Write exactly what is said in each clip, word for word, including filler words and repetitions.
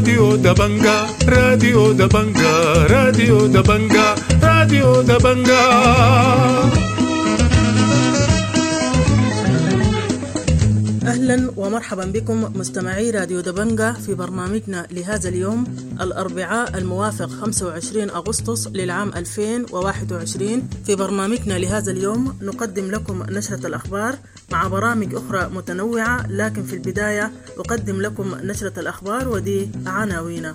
راديو دبنجا راديو دبنجا راديو دبنجا راديو دبنجا. أهلا ومرحبا بكم مستمعي راديو دبنجا في برنامجنا لهذا اليوم الأربعاء الموافق خمسة وعشرين أغسطس للعام ألفين وواحد وعشرين. في برنامجنا لهذا اليوم نقدم لكم نشرة الأخبار مع برامج أخرى متنوعة، لكن في البداية أقدم لكم نشرة الأخبار ودي عناوينها.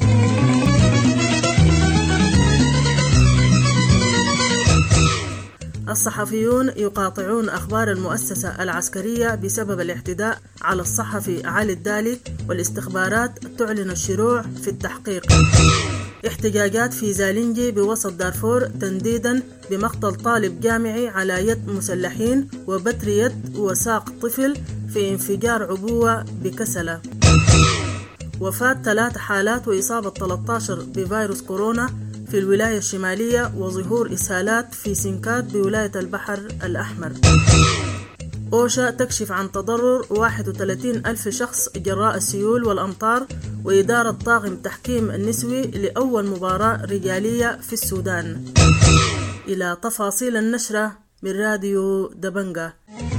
الصحفيون يقاطعون أخبار المؤسسة العسكرية بسبب الاعتداء على الصحفي علي الدالي، والاستخبارات تعلن الشروع في التحقيق. احتجاجات في زالنجي بوسط دارفور تنديدا بمقتل طالب جامعي على يد مسلحين وبتر يد وساق طفل في انفجار عبوة بكسلة. وفاة ثلاث حالات وإصابة ثلاثة عشر بفيروس كورونا في الولاية الشمالية، وظهور إسهالات في سنكات بولاية البحر الأحمر. أوشا تكشف عن تضرر واحد وثلاثين ألف شخص جراء السيول والأمطار، وإدارة طاقم تحكيم النسوي لأول مباراة رجالية في السودان. إلى تفاصيل النشرة من راديو دبنجا.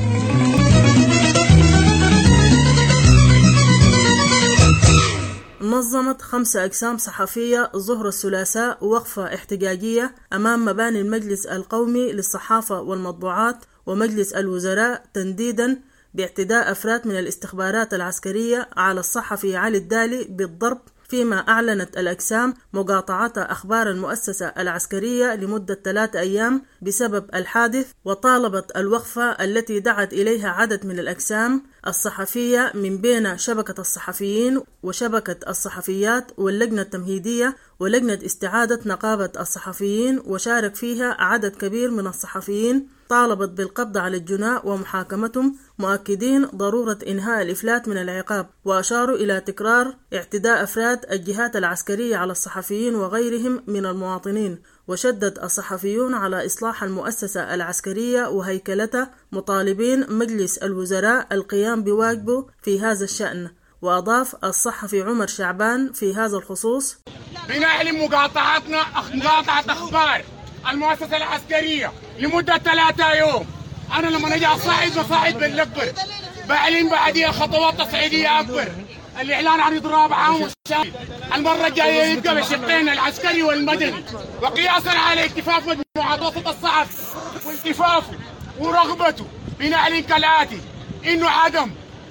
نظمت خمسة أقسام صحفية ظهر الثلاثاء وقفة احتجاجية أمام مباني المجلس القومي للصحافة والمطبوعات ومجلس الوزراء تنديدا باعتداء أفراد من الاستخبارات العسكرية على الصحفي علي الدالي بالضرب، فيما أعلنت الأقسام مقاطعة أخبار المؤسسة العسكرية لمدة ثلاثة أيام بسبب الحادث، وطالبت الوقفة التي دعت إليها عدد من الأقسام الصحفية من بين شبكة الصحفيين وشبكة الصحفيات واللجنة التمهيدية ولجنة استعادة نقابة الصحفيين، وشارك فيها عدد كبير من الصحفيين. طالبت بالقبض على الجناء ومحاكمتهم، مؤكدين ضرورة إنهاء الإفلات من العقاب، وأشاروا إلى تكرار اعتداء أفراد الجهات العسكرية على الصحفيين وغيرهم من المواطنين. وشدد الصحفيون على إصلاح المؤسسة العسكرية وهيكلتها، مطالبين مجلس الوزراء القيام بواجبه في هذا الشأن. وأضاف الصحفي عمر شعبان في هذا الخصوص: بنعلن مقاطعتنا مقاطعة أخبار المؤسسة العسكرية لمدة ثلاثة يوم. أنا لما نجي أصعد بصعد بالأكبر، بعلن بعديها خطوات تصعيدية أكبر، الإعلان عن إضراب عام وشامل. المرة الجاية يبقى بشقين العسكري والمدني، وقياسا على اكتفاف مجموعة وسط الصحف والتفافه ورغبته. بنعلن كالآتي: إنه عدم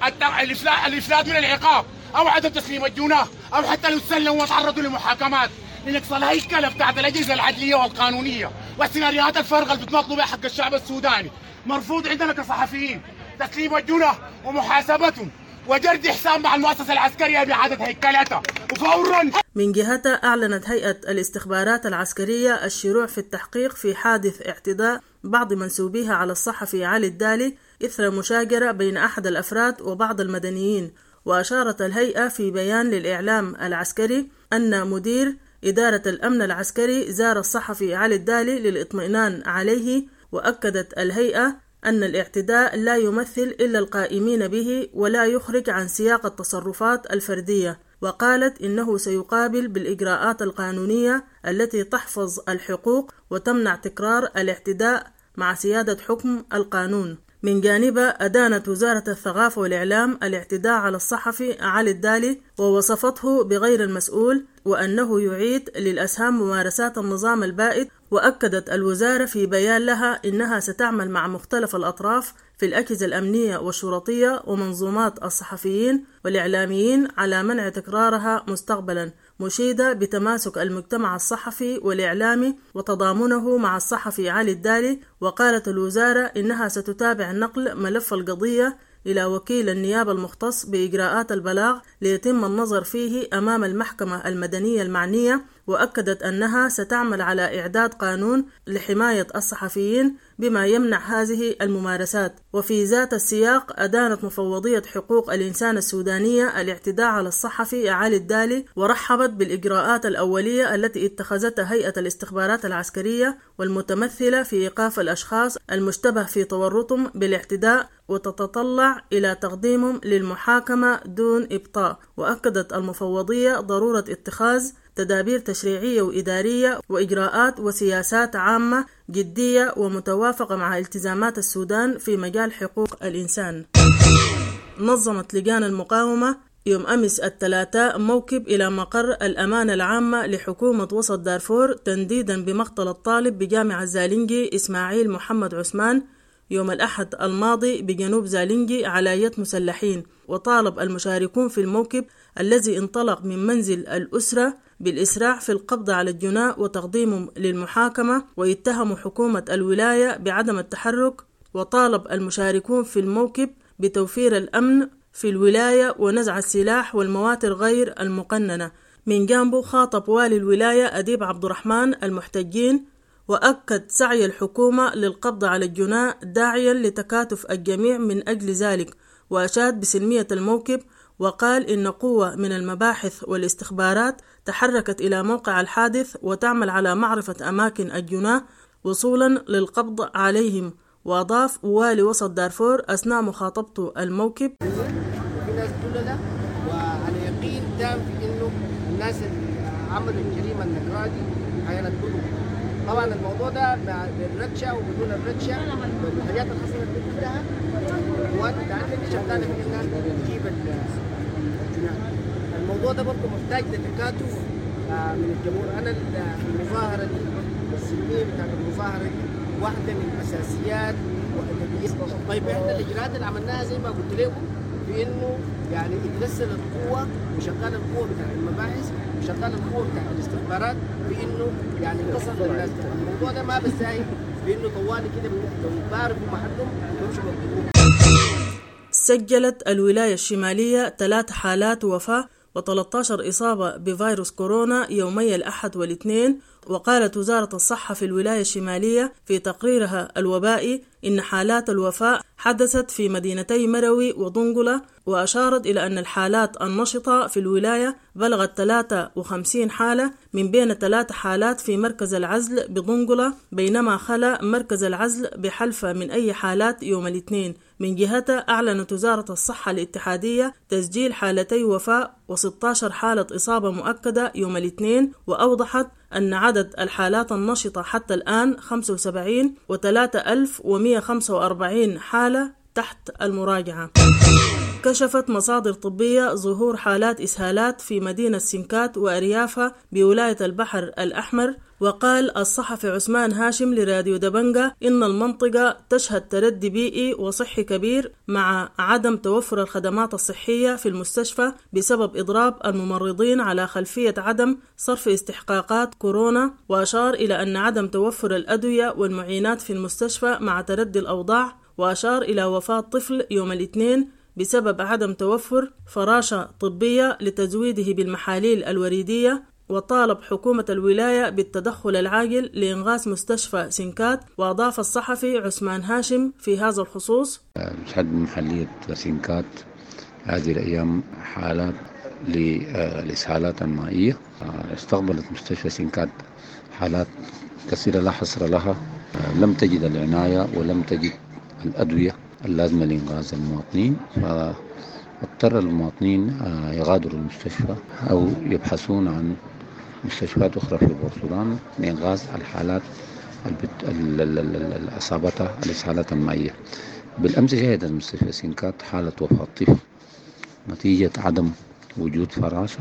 الإفلات من العقاب أو عدم تسليم الجناه أو حتى لو تسلموا وتعرضوا لمحاكمات لنقص الهيكلة بتاعت الأجهزة العدلية والقانونية والسيناريوهات الفارغة اللي بتمطلوا بها حق الشعب السوداني. مرفوض عندنا كصحفيين تسليم الجناه ومحاسبتهم وجرد حساب مع المؤسسة العسكرية بإعادة هيكلتها وفورا. من جهتها أعلنت هيئة الاستخبارات العسكرية الشروع في التحقيق في حادث اعتداء بعض منسوبيها على الصحفي علي الدالي إثر مشاجرة بين أحد الأفراد وبعض المدنيين. وأشارت الهيئة في بيان للإعلام العسكري أن مدير إدارة الأمن العسكري زار الصحفي علي الدالي للإطمئنان عليه. وأكدت الهيئة أن الاعتداء لا يمثل إلا القائمين به ولا يخرج عن سياق التصرفات الفردية، وقالت إنه سيقابل بالإجراءات القانونية التي تحفظ الحقوق وتمنع تكرار الاعتداء مع سيادة حكم القانون. من جانبها أدانت وزارة الثقافة والإعلام الاعتداء على الصحفي علي الدالي ووصفته بغير المسؤول، وأنه يعيد للأسهام ممارسات النظام البائد. وأكدت الوزارة في بيان لها إنها ستعمل مع مختلف الأطراف في الأجهزة الأمنية والشرطية ومنظومات الصحفيين والإعلاميين على منع تكرارها مستقبلا، مشيدة بتماسك المجتمع الصحفي والإعلامي وتضامنه مع الصحفي علي الدالي. وقالت الوزارة إنها ستتابع نقل ملف القضية إلى وكيل النيابة المختص بإجراءات البلاغ ليتم النظر فيه أمام المحكمة المدنية المعنية، وأكدت أنها ستعمل على إعداد قانون لحماية الصحفيين بما يمنع هذه الممارسات. وفي ذات السياق أدانت مفوضية حقوق الإنسان السودانية الاعتداء على الصحفي علي الدالي، ورحبت بالإجراءات الأولية التي اتخذتها هيئة الاستخبارات العسكرية والمتمثلة في إيقاف الأشخاص المشتبه في تورطهم بالاعتداء، وتتطلع إلى تقديمهم للمحاكمة دون إبطاء. وأكدت المفوضية ضرورة اتخاذ تدابير تشريعية وإدارية وإجراءات وسياسات عامة جدية ومتوافقة مع التزامات السودان في مجال حقوق الإنسان. نظمت لجان المقاومة يوم أمس الثلاثاء موكب إلى مقر الأمانة العامة لحكومة وسط دارفور تنديدا بمقتل الطالب بجامعة زالنجي إسماعيل محمد عثمان يوم الأحد الماضي بجنوب زالنجي على يد مسلحين. وطالب المشاركون في الموكب الذي انطلق من منزل الأسرة بالإسراع في القبض على الجناة وتقديمهم للمحاكمة، ويتهم حكومة الولاية بعدم التحرك. وطالب المشاركون في الموكب بتوفير الأمن في الولاية ونزع السلاح والمواتر غير المقننة. من جانبه خاطب والي الولاية أديب عبد الرحمن المحتجين، وأكد سعي الحكومة للقبض على الجناة داعيا لتكاتف الجميع من أجل ذلك، وأشاد بسلمية الموكب، وقال إن قوة من المباحث والاستخبارات تحركت إلى موقع الحادث وتعمل على معرفة أماكن الجناة وصولا للقبض عليهم. وأضاف والي وسط دارفور أثناء مخاطبته الموكب: في ناس دولة وعلى يقين تام في إنه الناس اللي عملوا الجريمة النكراء دي هينتقلوا. طبعا الموضوع ده بالركشة وبدون الركشة والحاجات اللي حصلت دي كلها وتعلم شغالة في الناس تجيب الجناح. الموضوع ده برضه محتاج لتكاتف من الجمهور. أنا المظاهرة دي السلمية بتاعت المظاهرة دي واحدة من الأساسيات وأدبية. طيب إحنا الإجراءات اللي عملناها زي ما قلت لكم في إنه يعني اترسل القوة وشغال القوة بتاع المباحث وشغال القوة بتاع الاستخبارات في إنه يعني تصل للناس. الموضوع ده ما بيساهم بإنه طوالي كده لو بعرفوا محلهم بيمشوا بالقوة. سجلت الولاية الشمالية ثلاث حالات وفاة وثلاثة عشر إصابة بفيروس كورونا يومي الأحد والاثنين. وقالت وزارة الصحة في الولاية الشمالية في تقريرها الوبائي إن حالات الوفاة حدثت في مدينتي مروي ودنقلة، وأشارت إلى أن الحالات النشطة في الولاية بلغت ثلاثة وخمسين حالة، من بين ثلاث حالات في مركز العزل بدنقلة، بينما خلا مركز العزل بحلفة من أي حالات يوم الاثنين. من جهتها أعلنت وزارة الصحة الاتحادية تسجيل حالتي وفاة وستة عشر حالة إصابة مؤكدة يوم الاثنين، وأوضحت أن عدد الحالات النشطة حتى الآن خمسة وسبعين وثلاثة آلاف ومئة وخمسة وأربعين حالة تحت المراجعة. كشفت مصادر طبية ظهور حالات إسهالات في مدينة سنكات وأريافها بولاية البحر الأحمر. وقال الصحفي عثمان هاشم لراديو دبنجة إن المنطقة تشهد تردي بيئي وصحي كبير مع عدم توفر الخدمات الصحية في المستشفى بسبب إضراب الممرضين على خلفية عدم صرف استحقاقات كورونا. وأشار إلى أن عدم توفر الأدوية والمعينات في المستشفى مع تردي الأوضاع. وأشار إلى وفاة طفل يوم الاثنين بسبب عدم توفر فراشة طبية لتزويده بالمحاليل الوريدية. وطالب حكومة الولاية بالتدخل العاجل لإنغاث مستشفى سنكات. وأضاف الصحفي عثمان هاشم في هذا الخصوص: شهد محلية سنكات هذه الأيام حالات للإسهالات المائية. استقبلت مستشفى سنكات حالات كثيرة لا حصر لها، لم تجد العناية ولم تجد الأدوية اللازمة لإنقاذ المواطنين، فاضطر المواطنين يغادروا المستشفى أو يبحثون عن مستشفيات أخرى في بورسودان لإنقاذ الحالات اللي أصابتها الإسهالات المائية. بالأمس شهدت مستشفى سنكات حالة وفاة طفل نتيجة عدم وجود فراشة.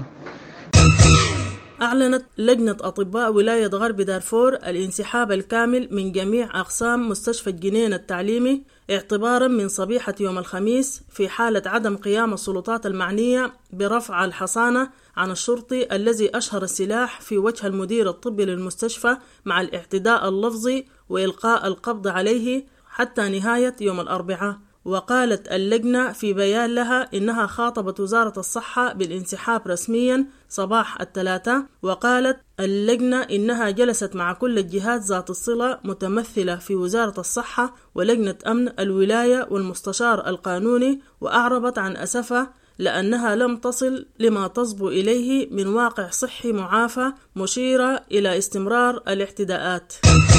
أعلنت لجنة أطباء ولاية غرب دارفور الانسحاب الكامل من جميع أقسام مستشفى الجنين التعليمي اعتبارا من صبيحة يوم الخميس في حالة عدم قيام السلطات المعنية برفع الحصانة عن الشرطي الذي أشهر السلاح في وجه المدير الطبي للمستشفى مع الاعتداء اللفظي وإلقاء القبض عليه حتى نهاية يوم الأربعاء. وقالت اللجنة في بيان لها إنها خاطبت وزارة الصحة بالانسحاب رسميا صباح الثلاثاء. وقالت اللجنة إنها جلست مع كل الجهات ذات الصلة متمثلة في وزارة الصحة ولجنة أمن الولاية والمستشار القانوني، وأعربت عن أسفها لأنها لم تصل لما تصبو إليه من واقع صحي معافى، مشيرة إلى استمرار الاعتداءات.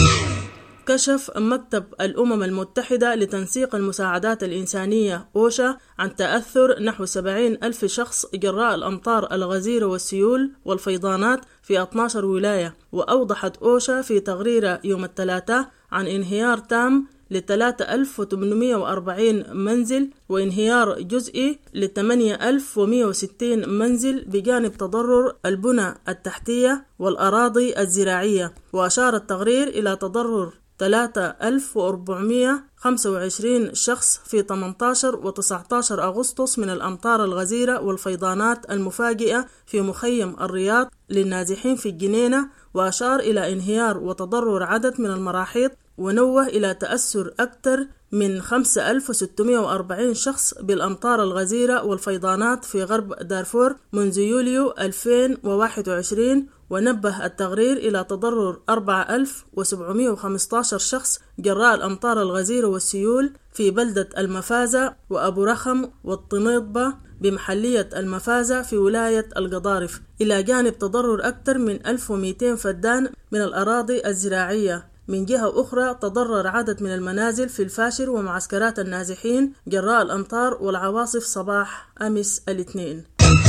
كشف مكتب الأمم المتحدة لتنسيق المساعدات الإنسانية أوشا عن تأثر نحو سبعين ألف شخص جراء الأمطار الغزيرة والسيول والفيضانات في اثنتي عشرة ولاية. وأوضحت أوشا في تقرير يوم الثلاثاء عن انهيار تام ل ثلاثة آلاف وثمانمئة وأربعين منزل وانهيار جزئي ل ثمانية آلاف ومئة وستين منزل، بجانب تضرر البنى التحتية والأراضي الزراعية. وأشار التقرير إلى تضرر ثلاثة آلاف وأربعمئة وخمسة وعشرين شخص في ثمانية عشر و تسعة عشر أغسطس من الأمطار الغزيرة والفيضانات المفاجئة في مخيم الرياض للنازحين في الجنينة. وأشار إلى انهيار وتضرر عدد من المراحيض، ونوه إلى تأثر أكثر من خمسة آلاف وستمئة وأربعين شخص بالأمطار الغزيرة والفيضانات في غرب دارفور منذ يوليو ألفين وواحد وعشرين. ونبه التقرير إلى تضرر أربعة آلاف وسبعمئة وخمسة عشر شخص جراء الأمطار الغزيرة والسيول في بلدة المفازة وأبو رخم والطنيطبة بمحلية المفازة في ولاية القضارف، إلى جانب تضرر أكثر من ألف ومئتين فدان من الأراضي الزراعية. من جهة أخرى تضرر عدد من المنازل في الفاشر ومعسكرات النازحين جراء الأمطار والعواصف صباح أمس الاثنين.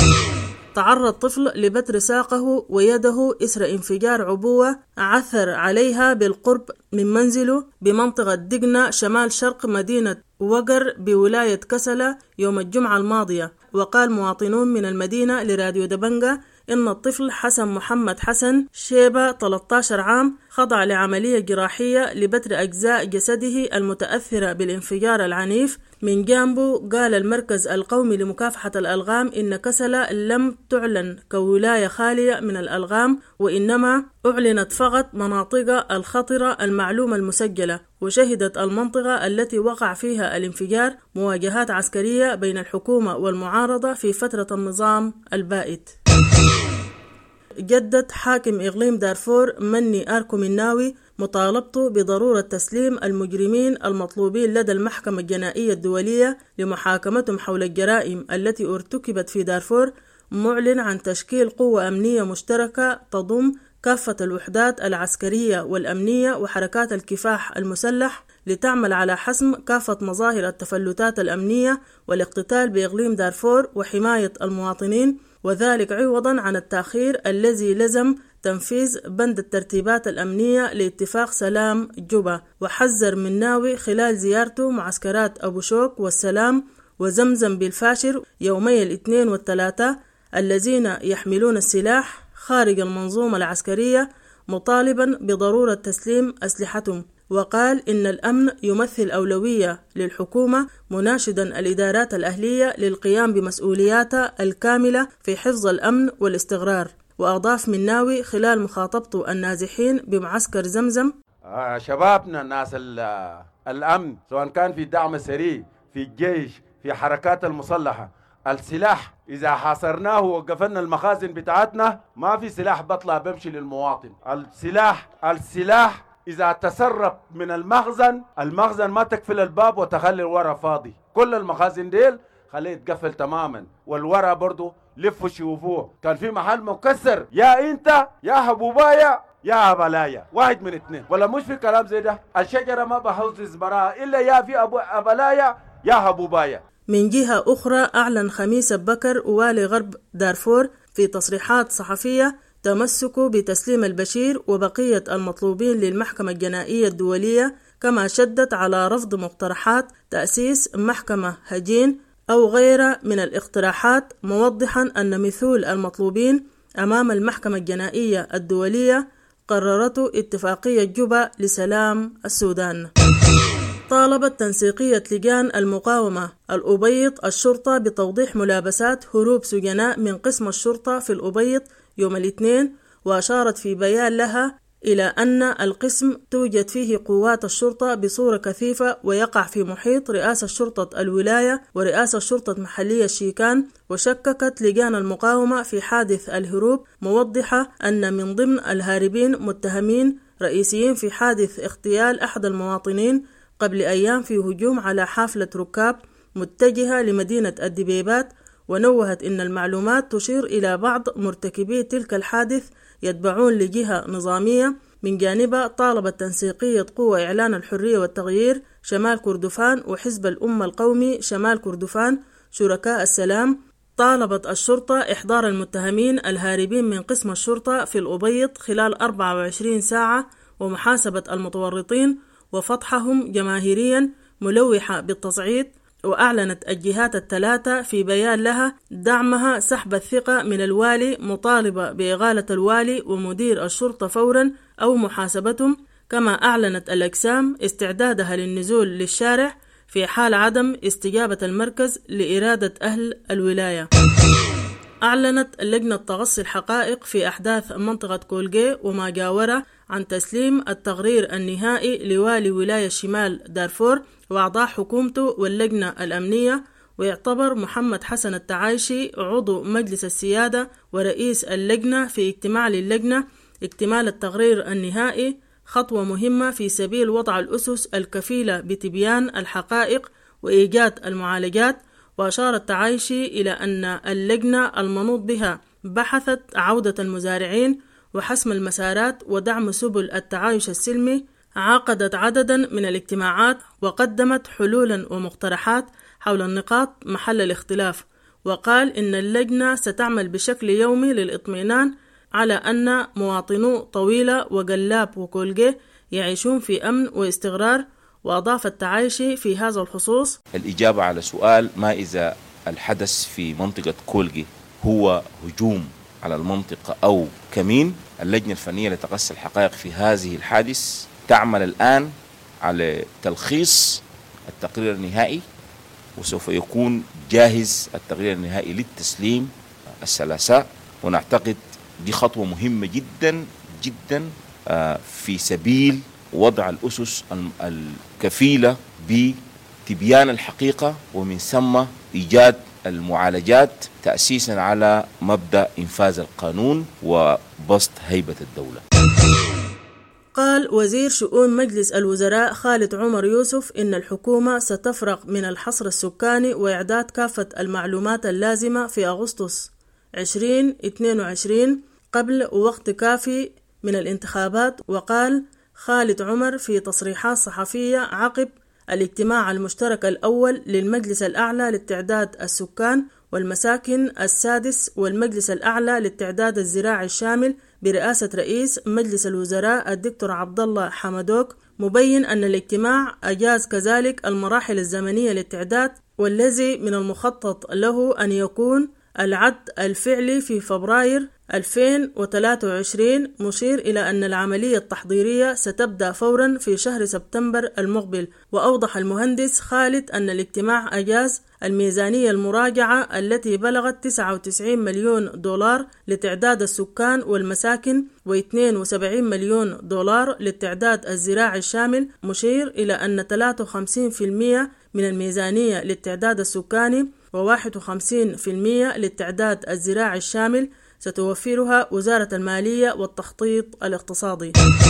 تعرض طفل لبتر ساقه ويده إثر انفجار عبوة عثر عليها بالقرب من منزله بمنطقة دقنة شمال شرق مدينة وقر بولاية كسلة يوم الجمعة الماضية. وقال مواطنون من المدينة لراديو دبنجة إن الطفل حسن محمد حسن شيبة ثلاثة عشر عام خضع لعملية جراحية لبتر أجزاء جسده المتأثرة بالانفجار العنيف. من جانبه قال المركز القومي لمكافحة الألغام إن كسلة لم تعلن كولاية خالية من الألغام، وإنما أعلنت فقط مناطق الخطرة المعلومة المسجلة. وشهدت المنطقة التي وقع فيها الانفجار مواجهات عسكرية بين الحكومة والمعارضة في فترة النظام البائد. جدد حاكم إقليم دارفور مني آركو مناوي مطالبته بضرورة تسليم المجرمين المطلوبين لدى المحكمة الجنائية الدولية لمحاكمتهم حول الجرائم التي ارتكبت في دارفور، معلن عن تشكيل قوة أمنية مشتركة تضم كافة الوحدات العسكرية والأمنية وحركات الكفاح المسلح لتعمل على حسم كافة مظاهر التفلتات الأمنية والاقتتال بإقليم دارفور وحماية المواطنين، وذلك عوضا عن التأخير الذي لزم تنفيذ بند الترتيبات الأمنية لاتفاق سلام جوبا. وحذر مناوي خلال زيارته معسكرات أبو شوك والسلام وزمزم بالفاشر يومي الاثنين والثلاثاء الذين يحملون السلاح خارج المنظومة العسكرية، مطالبا بضرورة تسليم أسلحتهم. وقال إن الأمن يمثل أولوية للحكومة، مناشدا الإدارات الأهلية للقيام بمسؤولياتها الكاملة في حفظ الأمن والاستقرار. وأضاف مناوي خلال مخاطبته النازحين بمعسكر زمزم: آه شبابنا الناس الأمن سواء كان في الدعم السريع في الجيش في حركات المسلحة، السلاح إذا حاصرناه ووقفنا المخازن بتاعتنا ما في سلاح بطلع بمشي للمواطن. السلاح السلاح إذا تسرب من المخزن، المخزن ما تقفل الباب وتخلي الورا فاضي، كل المخازن ديل خليه يتقفل تماما، والورا برضو لفوا شوفوه. كان في محل مكسر، يا انت يا حبوبايا يا أبلايا، واحد من اثنين، ولا مش في كلام زي ده. الشجرة ما بحوز براها إلا يا في أبو أبلايا يا حبوبايا. من جهة أخرى أعلن خميس بكر والي غرب دارفور في تصريحات صحفية تمسكه بتسليم البشير وبقية المطلوبين للمحكمة الجنائية الدولية، كما شدد على رفض مقترحات تأسيس محكمة هجين أو غيرها من الاقتراحات، موضحا أن مثول المطلوبين أمام المحكمة الجنائية الدولية قررته اتفاقية جوبا لسلام السودان. طالبت تنسيقية لجان المقاومة الأبيض الشرطة بتوضيح ملابسات هروب سجناء من قسم الشرطة في الأبيض يوم الاثنين، وأشارت في بيان لها إلى أن القسم توجد فيه قوات الشرطة بصورة كثيفة ويقع في محيط رئاسة شرطة الولاية ورئاسة شرطة محلية الشيكان، وشككت لجان المقاومة في حادث الهروب، موضحة أن من ضمن الهاربين متهمين رئيسيين في حادث اغتيال أحد المواطنين قبل أيام في هجوم على حافلة ركاب متجهة لمدينة الدبيبات، ونوهت إن المعلومات تشير إلى بعض مرتكبي تلك الحادث يتبعون لجهة نظامية. من جانبها طالبت تنسيقية قوى إعلان الحرية والتغيير شمال كردفان وحزب الأمة القومي شمال كردفان شركاء السلام، طالبت الشرطة إحضار المتهمين الهاربين من قسم الشرطة في الأبيض خلال أربعة وعشرين ساعة ومحاسبة المتورطين وفتحهم جماهيريا، ملوحة بالتصعيد. وأعلنت الجهات الثلاثة في بيان لها دعمها سحب الثقة من الوالي، مطالبة بإغالة الوالي ومدير الشرطة فورا أو محاسبتهم. كما أعلنت الأقسام استعدادها للنزول للشارع في حال عدم استجابة المركز لإرادة أهل الولاية. أعلنت لجنة تغصي الحقائق في أحداث منطقة كولغي وما جاوره عن تسليم التقرير النهائي لوالي ولاية شمال دارفور وأعضاء حكومته واللجنة الأمنية، ويعتبر محمد حسن التعايشي عضو مجلس السيادة ورئيس اللجنة في اجتماع للجنة اكتمال التقرير النهائي خطوة مهمة في سبيل وضع الأسس الكفيلة بتبيان الحقائق وإيجاد المعالجات. وأشار التعايشي إلى أن اللجنة المنوط بها بحثت عودة المزارعين وحسم المسارات ودعم سبل التعايش السلمي، عقدت عددا من الاجتماعات وقدمت حلولا ومقترحات حول النقاط محل الاختلاف. وقال إن اللجنة ستعمل بشكل يومي للإطمئنان على أن مواطنو طويلة وقلاب وكولغي يعيشون في أمن واستقرار. وأضاف التعايشي في هذا الخصوص الإجابة على سؤال ما إذا الحدث في منطقة كولغي هو هجوم على المنطقة أو كمين. اللجنة الفنية لتقصي الحقائق في هذه الحادث تعمل الآن على تلخيص التقرير النهائي، وسوف يكون جاهز التقرير النهائي للتسليم الثلاثاء. ونعتقد دي خطوة مهمة جدا جدا في سبيل وضع الأسس الكفيلة بتبيان الحقيقة ومن ثم إيجاد المعالجات تأسيسا على مبدأ إنفاذ القانون وبسط هيبة الدولة. قال وزير شؤون مجلس الوزراء خالد عمر يوسف إن الحكومة ستفرغ من الحصر السكاني وإعداد كافة المعلومات اللازمة في أغسطس عشرين اثنين وعشرين قبل وقت كافي من الانتخابات. وقال خالد عمر في تصريحات صحفية عقب الاجتماع المشترك الأول للمجلس الأعلى للتعداد السكان والمساكن السادس والمجلس الأعلى للتعداد الزراعي الشامل برئاسة رئيس مجلس الوزراء الدكتور عبد الله حمدوك، مبين أن الاجتماع أجاز كذلك المراحل الزمنية للتعداد، والذي من المخطط له أن يكون العد الفعلي في فبراير ألفين وثلاثة وعشرين، مشير إلى أن العملية التحضيرية ستبدأ فورا في شهر سبتمبر المقبل. وأوضح المهندس خالد أن الاجتماع أجاز الميزانية المراجعة التي بلغت تسعة وتسعين مليون دولار لتعداد السكان والمساكن واثنين وسبعين مليون دولار للتعداد الزراعي الشامل، مشير إلى أن ثلاثة وخمسين بالمئة من الميزانية للتعداد السكاني وواحد وخمسين بالمئة للتعداد الزراعي الشامل ستوفرها وزارة المالية والتخطيط الاقتصادي.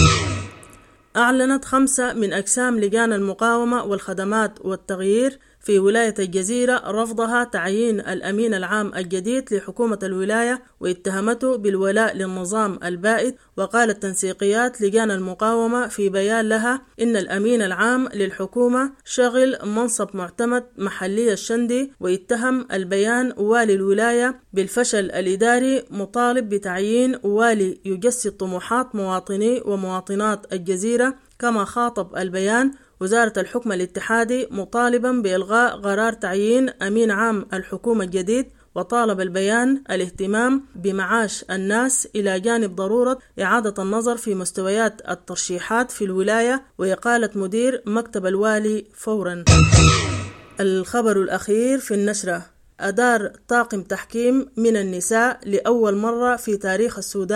أعلنت خمسة من أقسام لجان المقاومة والخدمات والتغيير في ولاية الجزيرة رفضها تعيين الأمين العام الجديد لحكومة الولاية واتهمته بالولاء للنظام البائد. وقالت تنسيقيات لجان المقاومة في بيان لها إن الأمين العام للحكومة شغل منصب معتمد محلي الشندي، واتهم البيان والي الولاية بالفشل الإداري، مطالب بتعيين والي يجسد طموحات مواطني ومواطنات الجزيرة. كما خاطب البيان وزارة الحكم الاتحادي مطالبا بإلغاء قرار تعيين أمين عام الحكومة الجديد، وطالب البيان الاهتمام بمعاش الناس إلى جانب ضرورة إعادة النظر في مستويات الترشيحات في الولاية وإقالة مدير مكتب الوالي فورا. الخبر الأخير في النشرة: أدار طاقم تحكيم من النساء لأول مرة في تاريخ السودان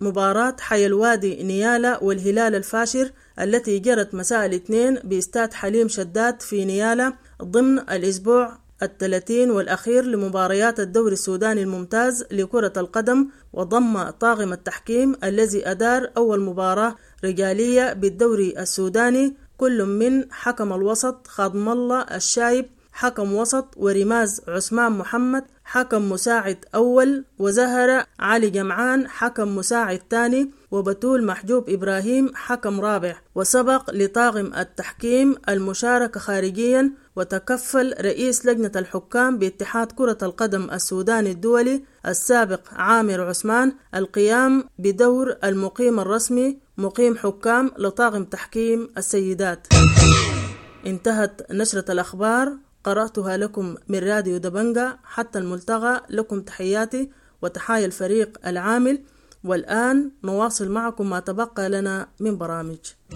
مباراة حي الوادي نيالا والهلال الفاشر التي جرت مساء الاثنين باستاد حليم شداد في نيالا ضمن الأسبوع الثلاثين والأخير لمباريات الدوري السوداني الممتاز لكرة القدم، وضم طاقم التحكيم الذي أدار أول مباراة رجالية بالدوري السوداني كل من حكم الوسط خادم الله الشايب حكم وسط، ورماز عثمان محمد حكم مساعد أول، وزهرة علي جمعان حكم مساعد ثاني، وبتول محجوب إبراهيم حكم رابع. وسبق لطاقم التحكيم المشاركة خارجيا، وتكفل رئيس لجنة الحكام باتحاد كرة القدم السوداني الدولي السابق عامر عثمان القيام بدور المقيم الرسمي مقيم حكام لطاقم تحكيم السيدات. انتهت نشرة الأخبار، قرأتها لكم من راديو دبنجة. حتى الملتقى، لكم تحياتي وتحايا الفريق العامل. والآن نواصل معكم ما تبقى لنا من برامج.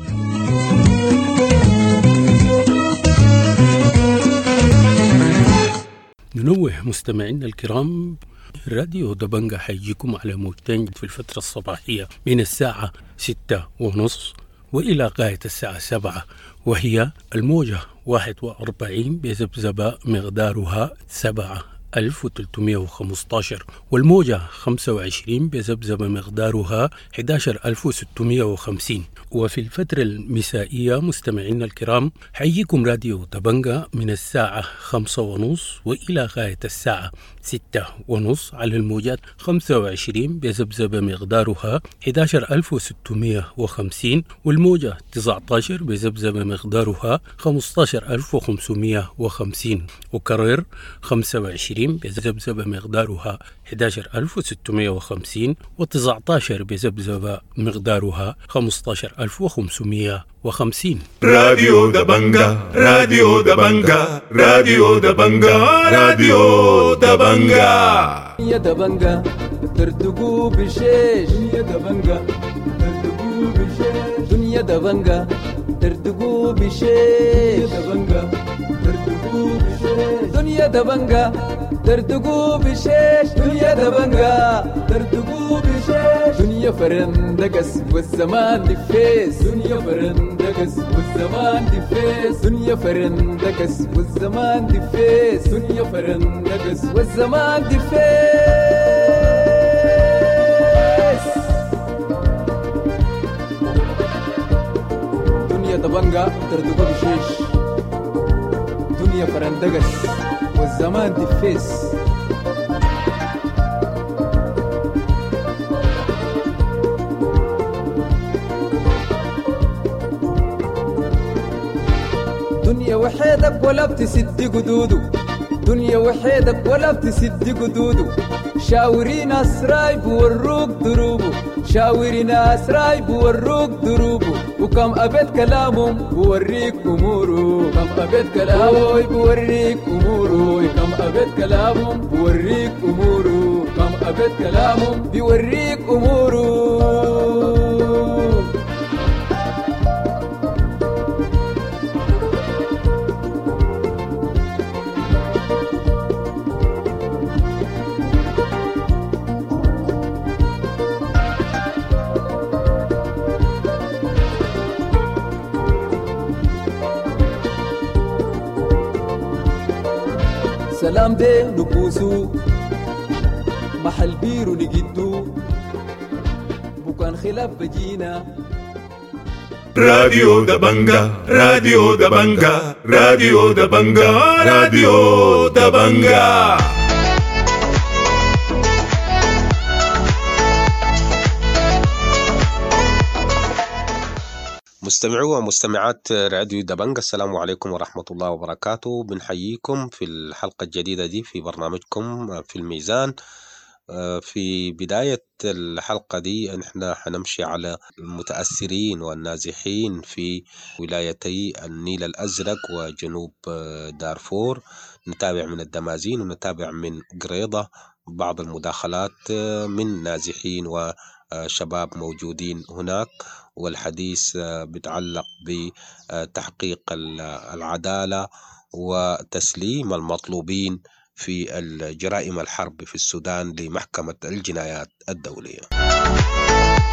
ننوه مستمعينا الكرام، راديو دبنجة حيجيكم على موجتين في الفترة الصباحية من الساعة ستة ونص وإلى غاية الساعة سبعة، وهي الموجة واحد وأربعين بذبذبة مقدارها سبعة ألف وثلاثمائة وخمسة عشر، والموجة خمسة وعشرين بذبذبة مقدارها أحد عشر ألف وستمائة وخمسين. وفي الفترة المسائية مستمعينا الكرام حييكم راديو دبنجة من الساعة خمسة ونص وإلى غاية الساعة ستة ونص على الموجات خمسة وعشرين بذبذبة مقدارها أحد عشر ألف وستمائة وخمسين، والموجة تسعة عشر بذبذبة مقدارها خمسة عشر ألف وخمسمائة وخمسين، وكرر خمسة وعشرين بذبذبة مقدارها أحد عشر ألف وستمائة وخمسين، وتسعة عشر بذبذبة مقدارها خمسة عشر ألف وخمسمائة وخمسين. راديو دبنجة راديو دبنجة راديو دبنجة راديو دبنجة يا دبنجة ترتقوا بشيش يا دبنجة ترتقوا بشيش دنيا دبنجة ترتقوا بشيش يا دبنجة ترتقوا بشيش دنيا دبنجة ترتقوا بشيش دنيا دبنجة ترتقوا بشيش دنيا فرندقس والزمان دفيس دنيا فرندقس والزمان دفيس دنيا فرندقس والزمان دفيس دنيا فرندقس والزمان دفيس دنيا دبنجة ترتقوا بشيش دنيا فرندقس والزمان دفيس دنيا وحيدك ولا بتسد قدودو دنيا وحيدك ولا بتسد قدودو شاورين اسراي بوروك دروبو شاورين اسراي بوروك دروبو وكم أبد كلامهم بوريك أموره كم أبد كلامهم بوريك أموره كم أبد كلامهم بوريك أموره كم أبد كلامهم بوريك أموره. سلام دي نبوسو محل بيرو نجدو بكان خلاف بجينا راديو دبنجة راديو دبنجة راديو دبنجة راديو دبنجة. مستمعو ومستمعات راديو دبنجة، السلام عليكم ورحمة الله وبركاته. بنحييكم في الحلقة الجديدة دي في برنامجكم في الميزان. في بداية الحلقة دي نحن حنمشي على المتأثرين والنازحين في ولايتي النيل الأزرق وجنوب دارفور. نتابع من الدمازين ونتابع من قريضة بعض المداخلات من نازحين وشباب موجودين هناك، والحديث بيتعلق بتحقيق العدالة وتسليم المطلوبين في الجرائم الحرب في السودان لمحكمة الجنايات الدولية.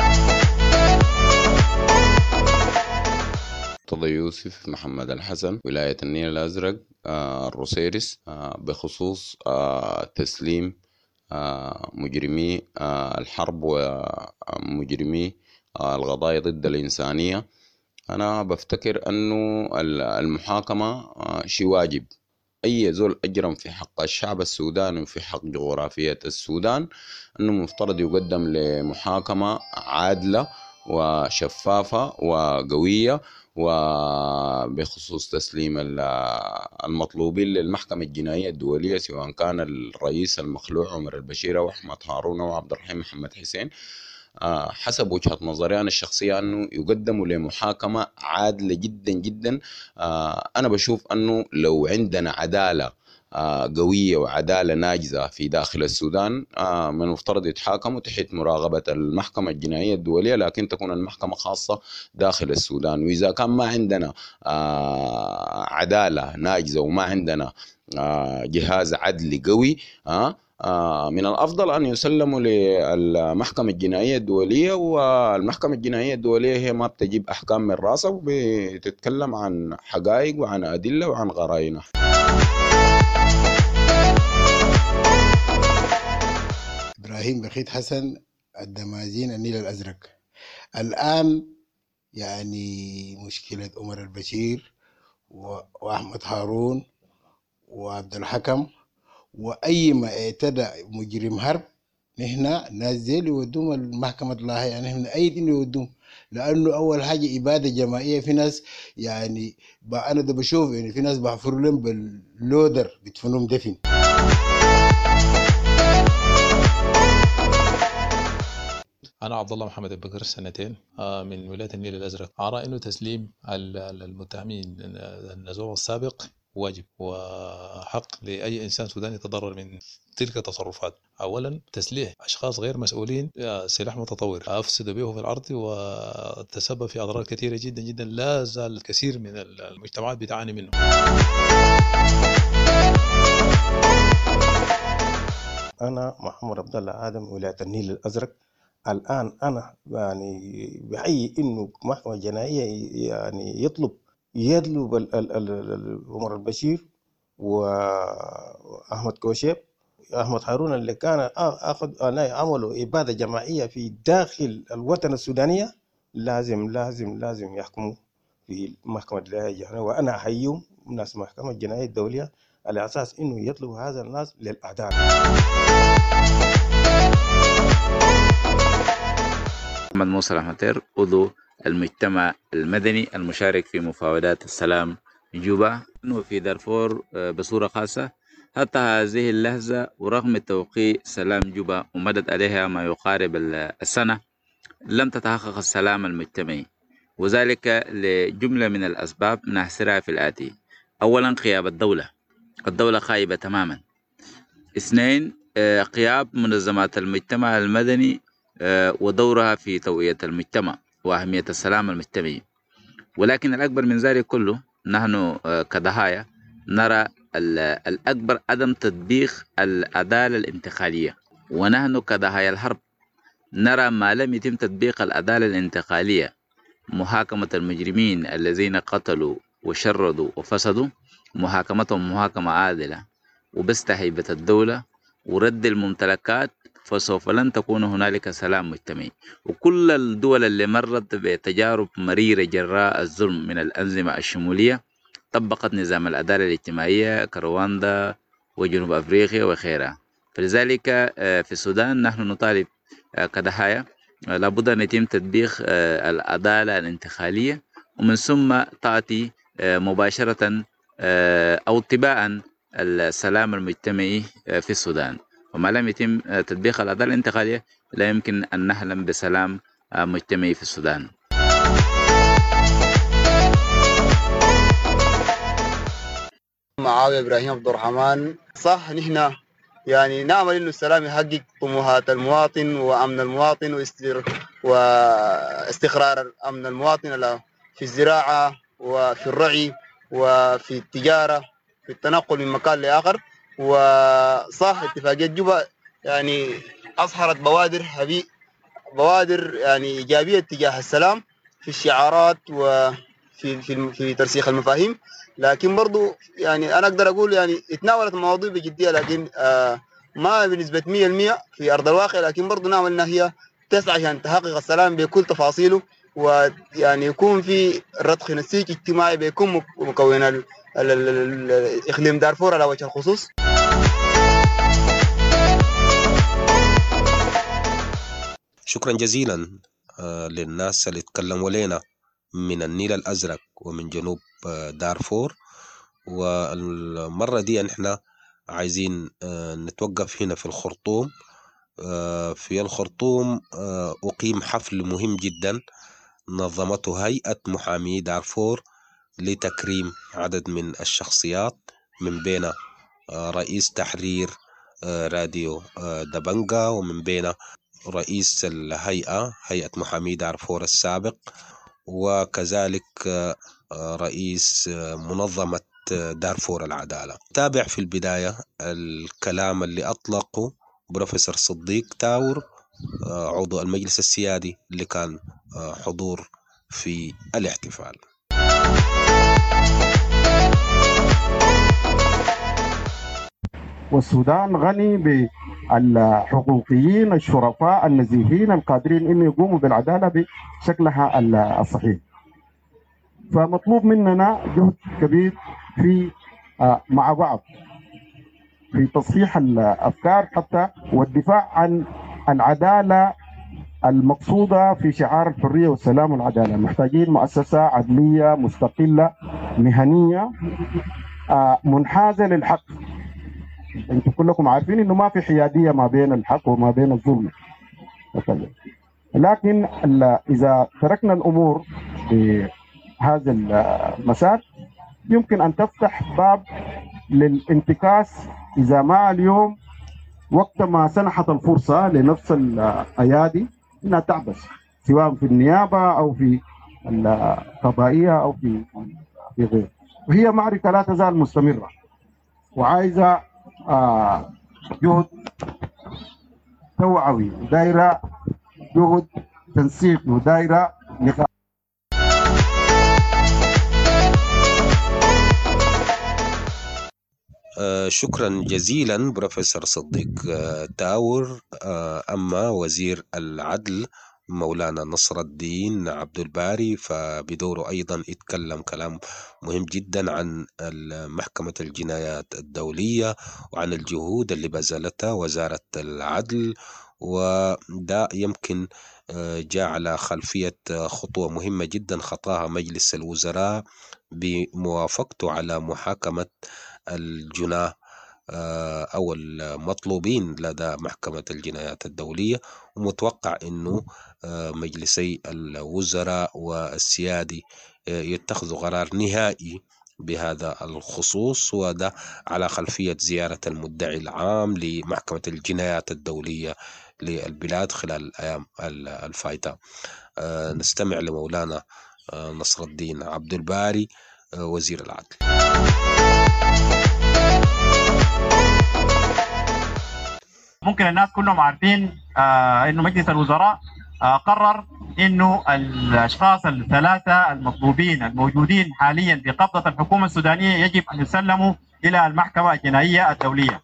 مرتضى يوسف، محمد الحسن، ولاية النيل الأزرق، آه الروسيرس، آه بخصوص آه تسليم آه مجرمي آه الحرب ومجرمي آه القضايا ضد الإنسانية. أنا بفتكر أنه المحاكمة آه شيء واجب. أي زول أجرم في حق الشعب السوداني وفي حق جغرافية السودان أنه مفترض يقدم لمحاكمة عادلة وشفافة وقوية، وبخصوص تسليم المطلوبين للمحكمة الجنائية الدولية سواء كان الرئيس المخلوع عمر البشير أو أحمد هارون أو عبد الرحيم محمد حسين. حسب وجهة نظري أنا الشخصية أنه يقدموا لمحاكمة عادلة جدا جدا. أنا بشوف أنه لو عندنا عدالة قوية وعدالة ناجزة في داخل السودان من المفترض يتحاكموا تحت مراقبة المحكمة الجنائية الدولية، لكن تكون المحكمة خاصة داخل السودان. وإذا كان ما عندنا عدالة ناجزة وما عندنا جهاز عدلي قوي من الأفضل أن يسلموا للمحكمة الجنائية الدولية. والمحكمة الجنائية الدولية هي ما بتجيب أحكام من راسها وبتتكلم عن حقائق وعن أدلة وعن قرائن. إبراهيم بخيت حسن، الدمازين، النيل الأزرق. الآن يعني مشكلة عمر البشير وأحمد هارون وعبد الحكم وأي ما اعتدى مجرم حرب نحن نازل يودوم المحكمة الله، يعني نحن أيد إنه يودوم، لأنه أول حاجة إبادة جماعية. في ناس يعني أنا ده بشوف يعني في ناس بحفروا لهم باللودر بيدفنوهم دفن. أنا عبد الله محمد بكر، سنتين من ولاية النيل الأزرق. أرى إنه تسليم المتهمين النزوع السابق واجب وحق لأي إنسان سوداني يتضرر من تلك التصرفات. أولا تسليح أشخاص غير مسؤولين سلاح متطور أفسد به في الأرض وتسبب في أضرار كثيرة جدا جدا لا زال الكثير من المجتمعات بتعاني منه. أنا محمد عبد الله آدم، ولاية النيل الأزرق. الآن أنا يعني بحيي إنه محكمة جنائية يعني يطلب يطلب عمر البشير وأحمد كوشيب أحمد هارون اللي كان أخذ عملوا إبادة جماعية في داخل الوطن السودانية، لازم لازم لازم يحكموا في المحكمة الجنائية. وأنا أحييهم ناس المحكمة الجنائية الدولية على أساس إنه يطلبوا هذا الناس للعدالة. محمد موسى الحمتير، عضو المجتمع المدني المشارك في مفاوضات السلام جوبا في دارفور بصورة خاصة. حتى هذه اللحظة ورغم توقيع سلام جوبا ومدت عليها ما يقارب السنة لم تتحقق السلام المجتمعي، وذلك لجملة من الأسباب نحصرها في الآتي. أولا غياب الدولة، الدولة خائبة تماما. اثنين غياب منظمات المجتمع المدني ودورها في توعية المجتمع وأهمية السلام المجتمعي. ولكن الأكبر من ذلك كله نحن كضحايا نرى الأكبر عدم تطبيق العدالة الانتقالية، ونحن كضحايا الحرب نرى ما لم يتم تطبيق العدالة الانتقالية، محاكمة المجرمين الذين قتلوا وشردوا وفسدوا، محاكمتهم محاكمة عادلة وباستهيبة الدولة ورد الممتلكات، فسوف لن تكون هنالك سلام مجتمعي. وكل الدول اللي مرت بتجارب مريرة جراء الظلم من الأنظمة الشمولية طبقت نظام العدالة الاجتماعية كرواندا وجنوب أفريقيا وغيرها. فلذلك في السودان نحن نطالب كضحايا لابد أن يتم تطبيق العدالة الانتقالية، ومن ثم تأتي مباشرة أو اتباعا السلام المجتمعي في السودان. وما لم يتم تطبيق العدالة الانتقالية لا يمكن أن نحلم بسلام مجتمعي في السودان. معاوية إبراهيم عبد الرحمن. صح نحن يعني نعمل إنه السلام يحقق طموحات المواطن وأمن المواطن واستقرار أمن المواطن في الزراعة وفي الرعي وفي التجارة في التنقل من مكان لآخر. وصح اتفاقية جوبا يعني أظهرت بوادر بوادر يعني إيجابية تجاه السلام في الشعارات وفي في في في ترسيخ المفاهيم، لكن برضو يعني انا اقدر اقول يعني اتناولت المواضيع بجديه، لكن آه ما بنسبه مية بالمية في ارض الواقع، لكن برضو نعمل انها هي تسعى عشان تحقق السلام بكل تفاصيله، ويعني يكون في رضخ نسيج اجتماعي بيكون مكون اقليم دارفور على وجه الخصوص. شكرا جزيلا للناس اللي تكلموا لنا من النيل الأزرق ومن جنوب دارفور. والمرة دي نحن عايزين نتوقف هنا في الخرطوم. في الخرطوم أقيم حفل مهم جدا نظمته هيئة محامي دارفور لتكريم عدد من الشخصيات، من بين رئيس تحرير راديو دبنجا، ومن بين رئيس الهيئة هيئة محامي دارفور السابق، وكذلك رئيس منظمة دارفور العدالة. تابع في البداية الكلام اللي أطلقه بروفيسور صديق تاور عضو المجلس السيادي اللي كان حضور في الاحتفال. والسودان غني بالحقوقيين الشرفاء النزيهين القادرين انه يقوموا بالعداله بشكلها الصحيح. فمطلوب مننا جهد كبير في مع بعض في تصحيح الافكار حتى والدفاع عن العداله المقصوده في شعار الحريه والسلام والعداله. محتاجين مؤسسه عدليه مستقله مهنيه منحازه للحق. انتم كلكم عارفين انه ما في حياديه ما بين الحق وما بين الظلم، لكن اذا تركنا الامور بهذا المسار يمكن ان تفتح باب للانتكاس إذا ما اليوم وقت ما سنحت الفرصة لنفس الأيادي أنها تعبث سواء في النيابة أو في القضائية أو في في غيره. وهي معركة لا تزال مستمرة وعايزة جهد توعوي ودائرة جهد تنسيق ودائرة لقاء. آه شكرا جزيلا بروفيسور صديق آه تاور. آه أما وزير العدل مولانا نصر الدين عبد الباري فبدوره أيضا يتكلم كلام مهم جدا عن محكمة الجنايات الدولية وعن الجهود اللي بذلتها وزارة العدل، وده يمكن جاء على خلفية خطوة مهمة جدا خطاها مجلس الوزراء بموافقته على محاكمة الجناه أو المطلوبين لدى محكمة الجنايات الدولية. ومتوقع أنه مجلسي الوزراء والسيادي يتخذوا قرار نهائي بهذا الخصوص، وده على خلفية زيارة المدعي العام لمحكمة الجنايات الدولية للبلاد خلال الأيام الفائتة. نستمع لمولانا نصر الدين عبد الباري وزير العدل. ممكن الناس كلهم عارفين آه انه مجلس الوزراء آه قرر انه الاشخاص الثلاثه المطلوبين الموجودين حاليا في قبضه الحكومه السودانيه يجب ان يسلموا الى المحكمه الجنائيه الدوليه.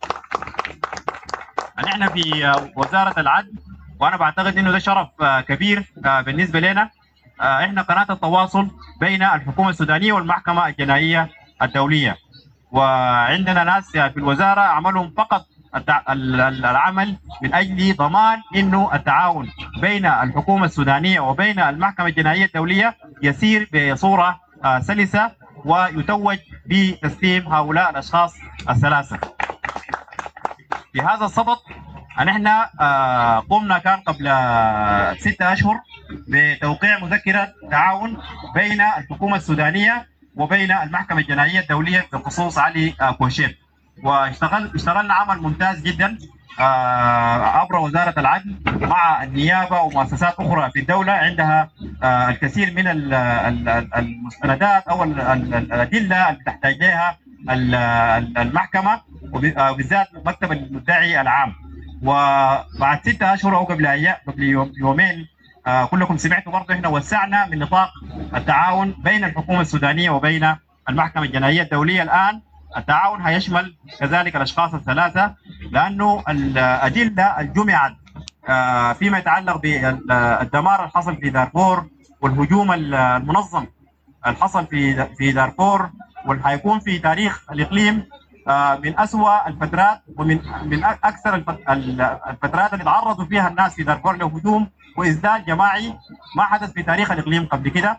نحن في آه وزاره العدل، وانا بعتقد انه ده شرف آه كبير آه بالنسبه لنا. آه احنا قناه التواصل بين الحكومه السودانيه والمحكمه الجنائيه الدوليه، وعندنا ناس في الوزاره عملهم فقط العمل من اجل ضمان انه التعاون بين الحكومه السودانيه وبين المحكمه الجنائيه الدوليه يسير بصوره سلسه ويتوج بتسليم هؤلاء الاشخاص الثلاثه. في هذا الصدد نحن قمنا كان قبل ستة اشهر بتوقيع مذكره تعاون بين الحكومه السودانيه وبين المحكمه الجنائيه الدوليه بخصوص علي كوشيت، واشتغل اشتغلنا عمل ممتاز جدا عبر وزاره العدل مع النيابه ومؤسسات اخرى في الدوله عندها الكثير من المستندات او الادله اللي تحتاج لها المحكمه وبالذات مكتب المدعي العام. وبعد ستة اشهر او قبل قبل يومين آه كلكم سمعتوا برضه احنا وسعنا من نطاق التعاون بين الحكومه السودانيه وبين المحكمه الجنائيه الدوليه. الان التعاون هيشمل كذلك الاشخاص الثلاثه، لانه الادله الجمعت آه فيما يتعلق بالدمار الحصل في دارفور والهجوم المنظم الحصل في في دارفور واللي حيكون في تاريخ الاقليم من أسوأ الفترات ومن من اكثر الفترات اللي تعرضوا فيها الناس في دارفور لهجوم وازداد جماعي ما حدث في تاريخ الاقليم قبل كده.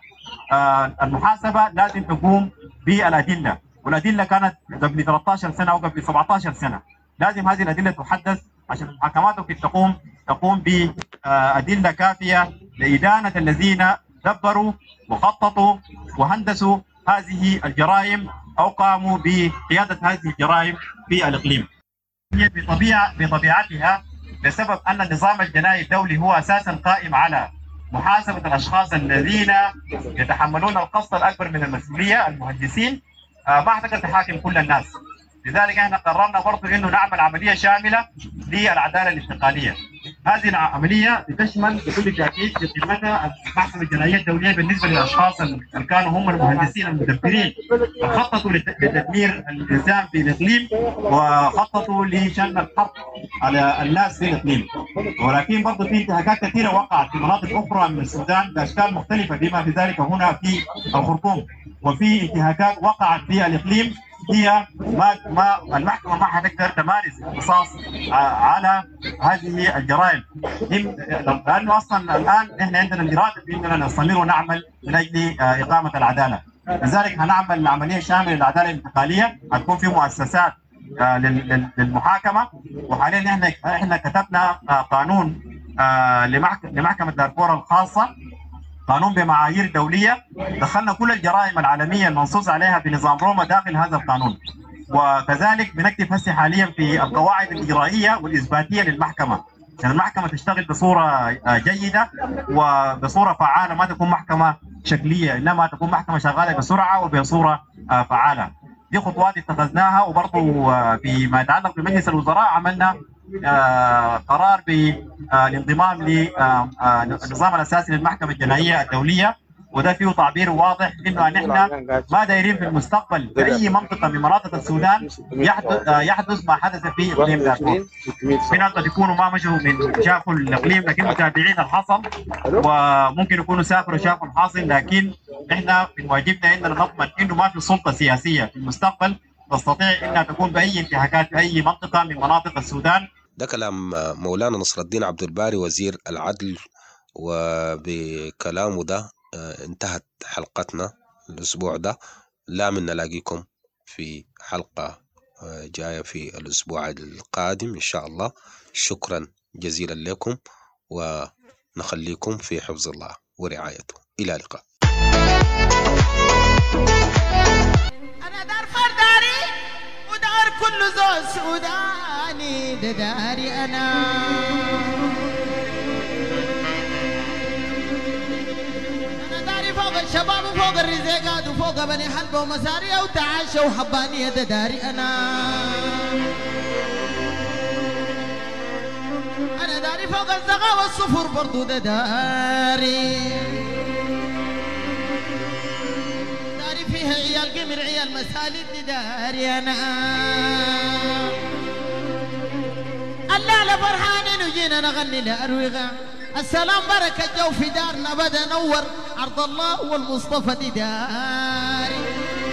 المحاسبه لازم تقوم بالادله، والادله كانت قبل ثلاثة عشر سنه او قبل سبعة عشر سنه. لازم هذه الادله تحدث عشان المحاكمات تقوم تقوم بادله كافيه لادانه الذين دبروا وخططوا وهندسوا هذه الجرائم او قاموا بقياده هذه الجرائم في الاقليم. هي بطبيعه بطبيعتها بسبب ان النظام الجنائي الدولي هو اساسا قائم على محاسبه الاشخاص الذين يتحملون القسط الاكبر من المسؤوليه، المهندسين. آه ما اعتقد تحاكم كل الناس، لذلك احنا قررنا برضه انه نعمل عمليه شامله للعداله الانتقاليه. هذه العمليه بتشمل بكل تاكيد بقيمتها المحكمه الجنائيه الدوليه بالنسبه للاشخاص اللي كانوا هم المهندسين المدبرين خططوا لتدمير الانسان في الاقليم وخططوا لشن الحرب على الناس في الاقليم. ولكن برضه في انتهاكات كثيره وقعت في مناطق اخرى من السودان باشكال مختلفه، بما في ذلك هنا في الخرطوم، وفي انتهاكات وقعت في الاقليم هي ما ما المحكمه ما حتقدر تمارس القصاص على هذه الجرائم، لانه اصلا الان احنا عندنا الاراده في اننا نستمر ونعمل من اجل اقامه العداله. لذلك هنعمل عمليه شامله للعداله الانتقاليه، هتكون في مؤسسات للمحاكمه. وحاليا احنا احنا كتبنا قانون لمحكمه دارفور الخاصه، قانون بمعايير دوليه، دخلنا كل الجرائم العالميه المنصوص عليها بنظام روما داخل هذا القانون. وكذلك بنكتب هسه حاليا في القواعد الاجرائيه والاثباتيه للمحكمه عشان المحكمه تشتغل بصوره جيده وبصوره فعاله، ما تكون محكمه شكليه انما تكون محكمه شغاله بسرعه وبصوره فعاله. دي خطوات اتخذناها. وبرضه فيما يتعلق بمجلس الوزراء عملنا آه قرار بالانضمام للنظام الاساسي للمحكمه الجنائيه الدوليه، وده فيه تعبير واضح انه احنا ما دايرين في المستقبل في اي منطقه من مناطق السودان يحدث, آه يحدث ما حدث في اقليم دارفور. في ناس قد يكونوا ما مشوا من شافوا الاقليم لكن متابعين الحصل، وممكن يكونوا سافروا شافوا الحاصل، لكن احنا من واجبنا اننا نضمن انه ما في سلطه سياسيه في المستقبل تستطيع انها تكون باي انتهاكات في اي منطقه من مناطق السودان. ده كلام مولانا نصر الدين عبد الباري وزير العدل، وبكلامه ده انتهت حلقتنا الأسبوع ده. لا من نلاقيكم في حلقة جاية في الأسبوع القادم إن شاء الله. شكرا جزيلا لكم، ونخليكم في حفظ الله ورعايته. إلى اللقاء. أنا دار فرداري ودار كل زول سوداني، ده داري أنا. فوق الشباب وفوق الرزاقات وفوق بني حلبة ومسارية وتعاشى وحبانية، ده داري أنا. أنا داري فوق الزغا والصفر برضو، ده داري. داري فيها عيال قمر عيال مسالد، ده داري أنا. الليلة فرحانين وجينا نغني لأرويغا. السلام بركة جو في دارنا بدا نور، عرض الله والمصطفى دي داري.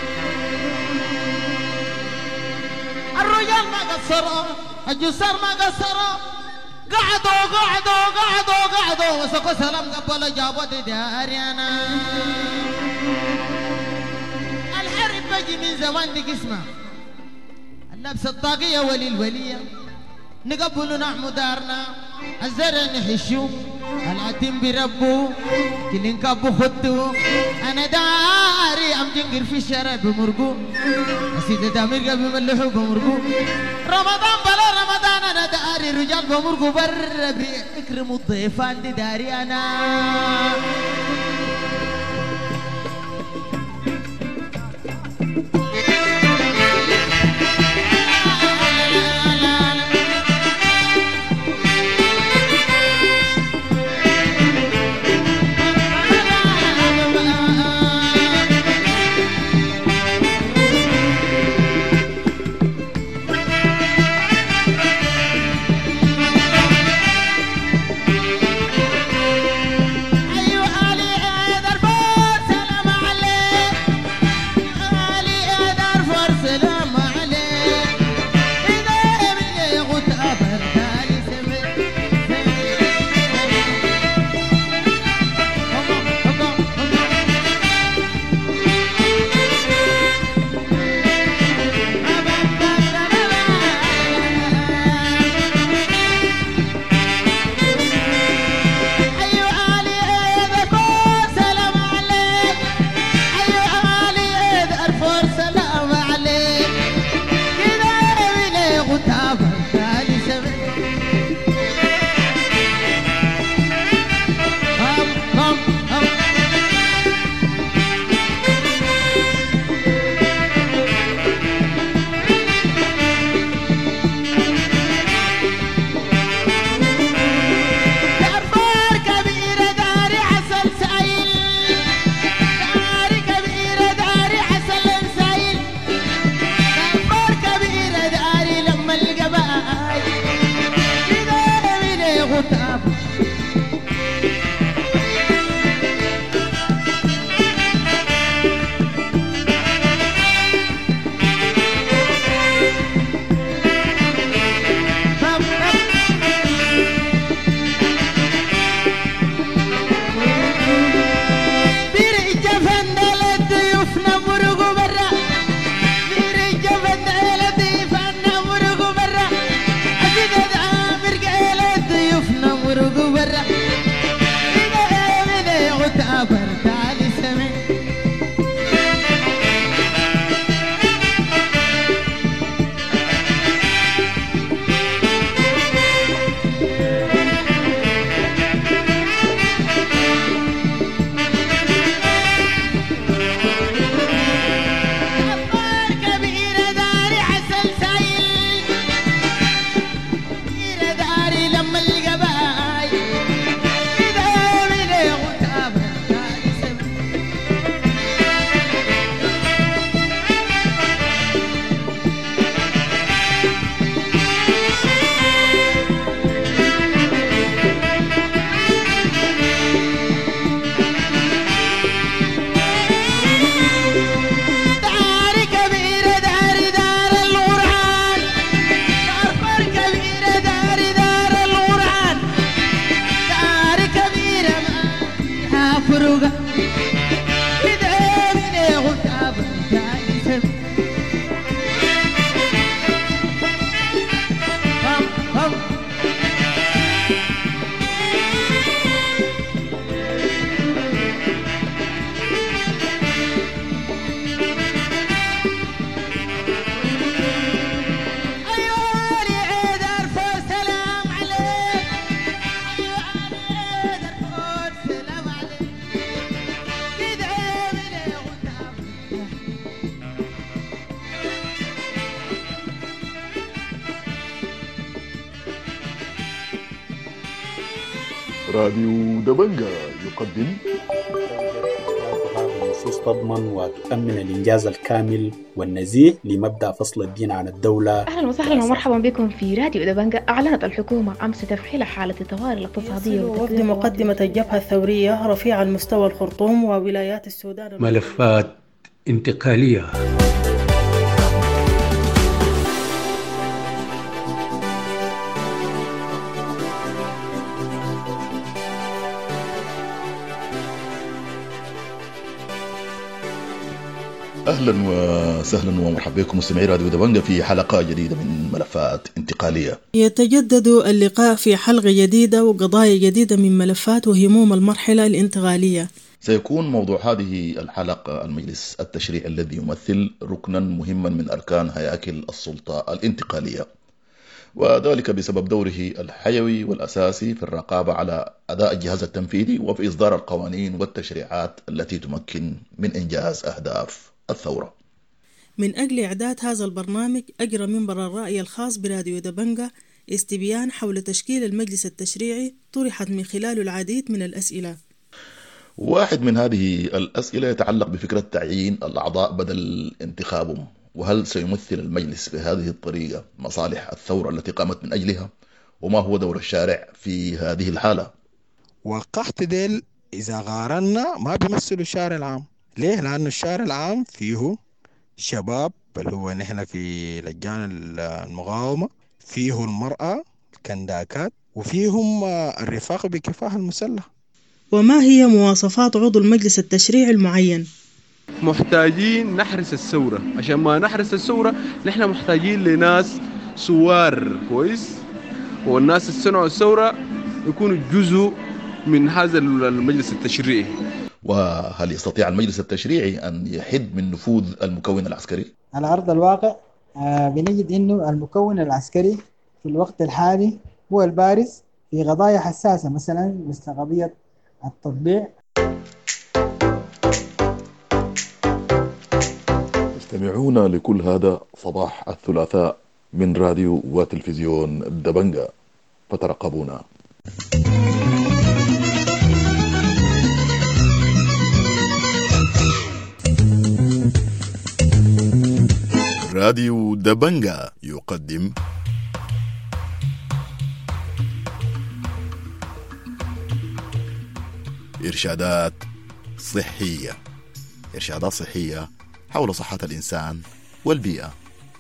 الرجال ما قصروا، الجسار ما قصروا، قعدوا قعدوا قعدوا قعدوا وسكوا سلام قبل جابوا دي داري. أنا الحرب بجي من زمان دي قسمة، اللبس الطاقية ولي الولية، نقبلوا نعمو دارنا، الزرع نحشو، العتم بربو، كلين كابو خدو. أنا داري أم جنقر في الشارع بمرقو، أسيد دامير قبل ملحو بمرقو. رمضان بلا رمضان أنا داري، رجال بمرقو بر بيكرموا الضيفان، دي داري أنا. راديو دبنجة يقدم النصوص تضمن وتؤمن الإنجاز الكامل والنزيه لمبدأ فصل الدين عن الدولة. أهلا وسهلا ومرحبا بكم في راديو دبنجة. أعلنت الحكومة أمس تفعيل حالة الطوارئ الاقتصادية وفد مقدمة الجبهة الثورية رفيع المستوى الخرطوم وولايات السودان ملفات انتقالية. أهلا وسهلا ومرحبا بكم مستمعي راديو دبنجة في حلقة جديدة من ملفات انتقالية. يتجدد اللقاء في حلقة جديدة وقضايا جديدة من ملفات وهموم المرحلة الانتقالية. سيكون موضوع هذه الحلقة المجلس التشريعي الذي يمثل ركنا مهما من أركان هياكل السلطة الانتقالية، وذلك بسبب دوره الحيوي والأساسي في الرقابة على أداء الجهاز التنفيذي وفي إصدار القوانين والتشريعات التي تمكن من إنجاز أهداف الثورة. من أجل إعداد هذا البرنامج أجرى منبر الرأي الخاص براديو دبنجة استبيان حول تشكيل المجلس التشريعي طرحت من خلاله العديد من الأسئلة. واحد من هذه الأسئلة يتعلق بفكرة تعيين الأعضاء بدل انتخابهم، وهل سيمثل المجلس بهذه الطريقة مصالح الثورة التي قامت من أجلها؟ وما هو دور الشارع في هذه الحالة؟ وقحت ديل إذا قارنا ما بيمثلوا الشارع العام. ليه؟ لأن الشارع العام فيه شباب اللي هو نحن في لجان المقاومة، فيه المرأة الكنداكات، وفيهم الرفاق بكفاح المسلح. وما هي مواصفات عضو المجلس التشريعي المعين؟ محتاجين نحرس الثورة. عشان ما نحرس الثورة نحن محتاجين لناس سوار كويس، والناس اللي صنعوا الثورة يكونوا جزء من هذا المجلس التشريعي. وهل يستطيع المجلس التشريعي أن يحد من نفوذ المكون العسكري؟ على أرض الواقع آه بنجد أنه المكون العسكري في الوقت الحالي هو البارز في قضايا حساسة، مثلا مثل قضية التطبيع. استمعونا لكل هذا صباح الثلاثاء من راديو وتلفزيون دبنجة، فترقبونا. راديو دبنجة يقدم إرشادات صحية، إرشادات صحية حول صحة الإنسان والبيئة.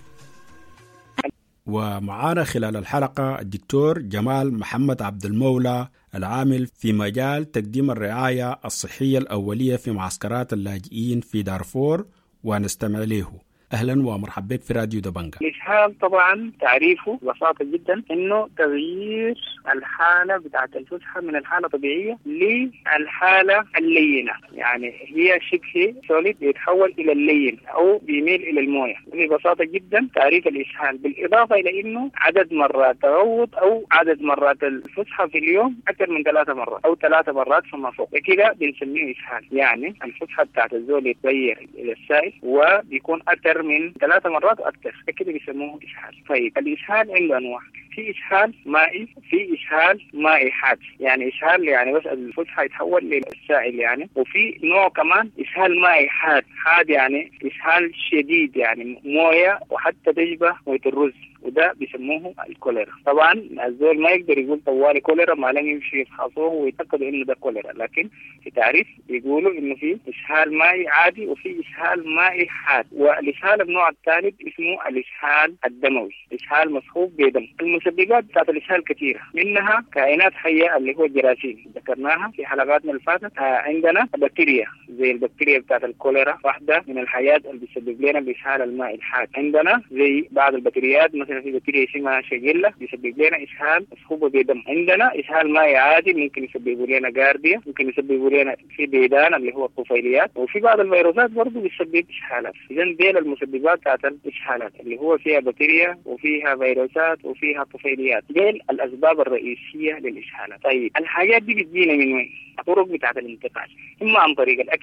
ومعانا خلال الحلقة الدكتور جمال محمد عبد المولى، العامل في مجال تقديم الرعاية الصحية الأولية في معسكرات اللاجئين في دارفور، ونستمع له. أهلا ومرحبا بك في راديو دبنجة. الإسهال طبعا تعريفه ببساطة جدا إنه تغيير الحالة بتاعت الفسحة من الحالة الطبيعية للحالة اللينة، يعني هي شبه سوليد يتحول إلى اللين أو بيميل إلى الموية. ببساطة جدا تعريف الإسهال، بالإضافة إلى إنه عدد مرات تغوط أو عدد مرات الفسحة في اليوم أكثر من ثلاثة مرات أو ثلاثة مرات فما فوق، كده بنسميه إسهال. يعني الفسحة بتاعت الزول يتغير إلى السائل وبيكون أكثر من ثلاثة مرات أكثر، كده بيسموه إسهال. طيب الإسهال عنده أنواع، في إسهال مائي، في إسهال مائي حاد. يعني إسهال يعني بس الفسحة يتحول للسائل يعني، وفي نوع كمان إسهال مائي حاد. حاد يعني إسهال شديد، يعني موية وحتى تشبه موية الرز، وده بيسموه الكوليرا. طبعا الزول ما يقدر يقول طوالي كوليرا ما لم يمشي يفحصوه ويتأكدوا إنه ده كوليرا، لكن في تعريف بيقولوا إنه في إسهال مائي عادي وفي إسهال مائي حاد. والإسهال النوع الثالث اسمه الإسهال الدموي، إسهال مصحوب بدم. المسببات بتاعت الإسهال كثيرة، منها كائنات حية اللي هو الجراثيم ذكرناها في حلقاتنا اللي فاتت. آه عندنا بكتيريا زي البكتيريا بتاعت الكوليرا، واحدة من الحيات اللي بيسبب لنا الإسهال المائي الحاد. عندنا زي بعض البكتيريات مثلا في بكتيريا اسمها شجلة بيسبب لنا إسهال مصحوبة بدم. عندنا إسهال مائي عادي ممكن يسبب لنا جارديا، ممكن يسبب لنا في ديدان اللي هو الطفيليات، وفي بعض الفيروسات برضه بتسبب إسهالات. إذا ديل المسببات بتاعت الإسهالات اللي هو فيها بكتيريا وفيها فيروسات وفيها طفيليات، ديل الأسباب الرئيسية للإسهالات. طيب الحاجات دي بتجينا من وين؟ الطرق بتاعت الانتقال، إما عن طريق الأكل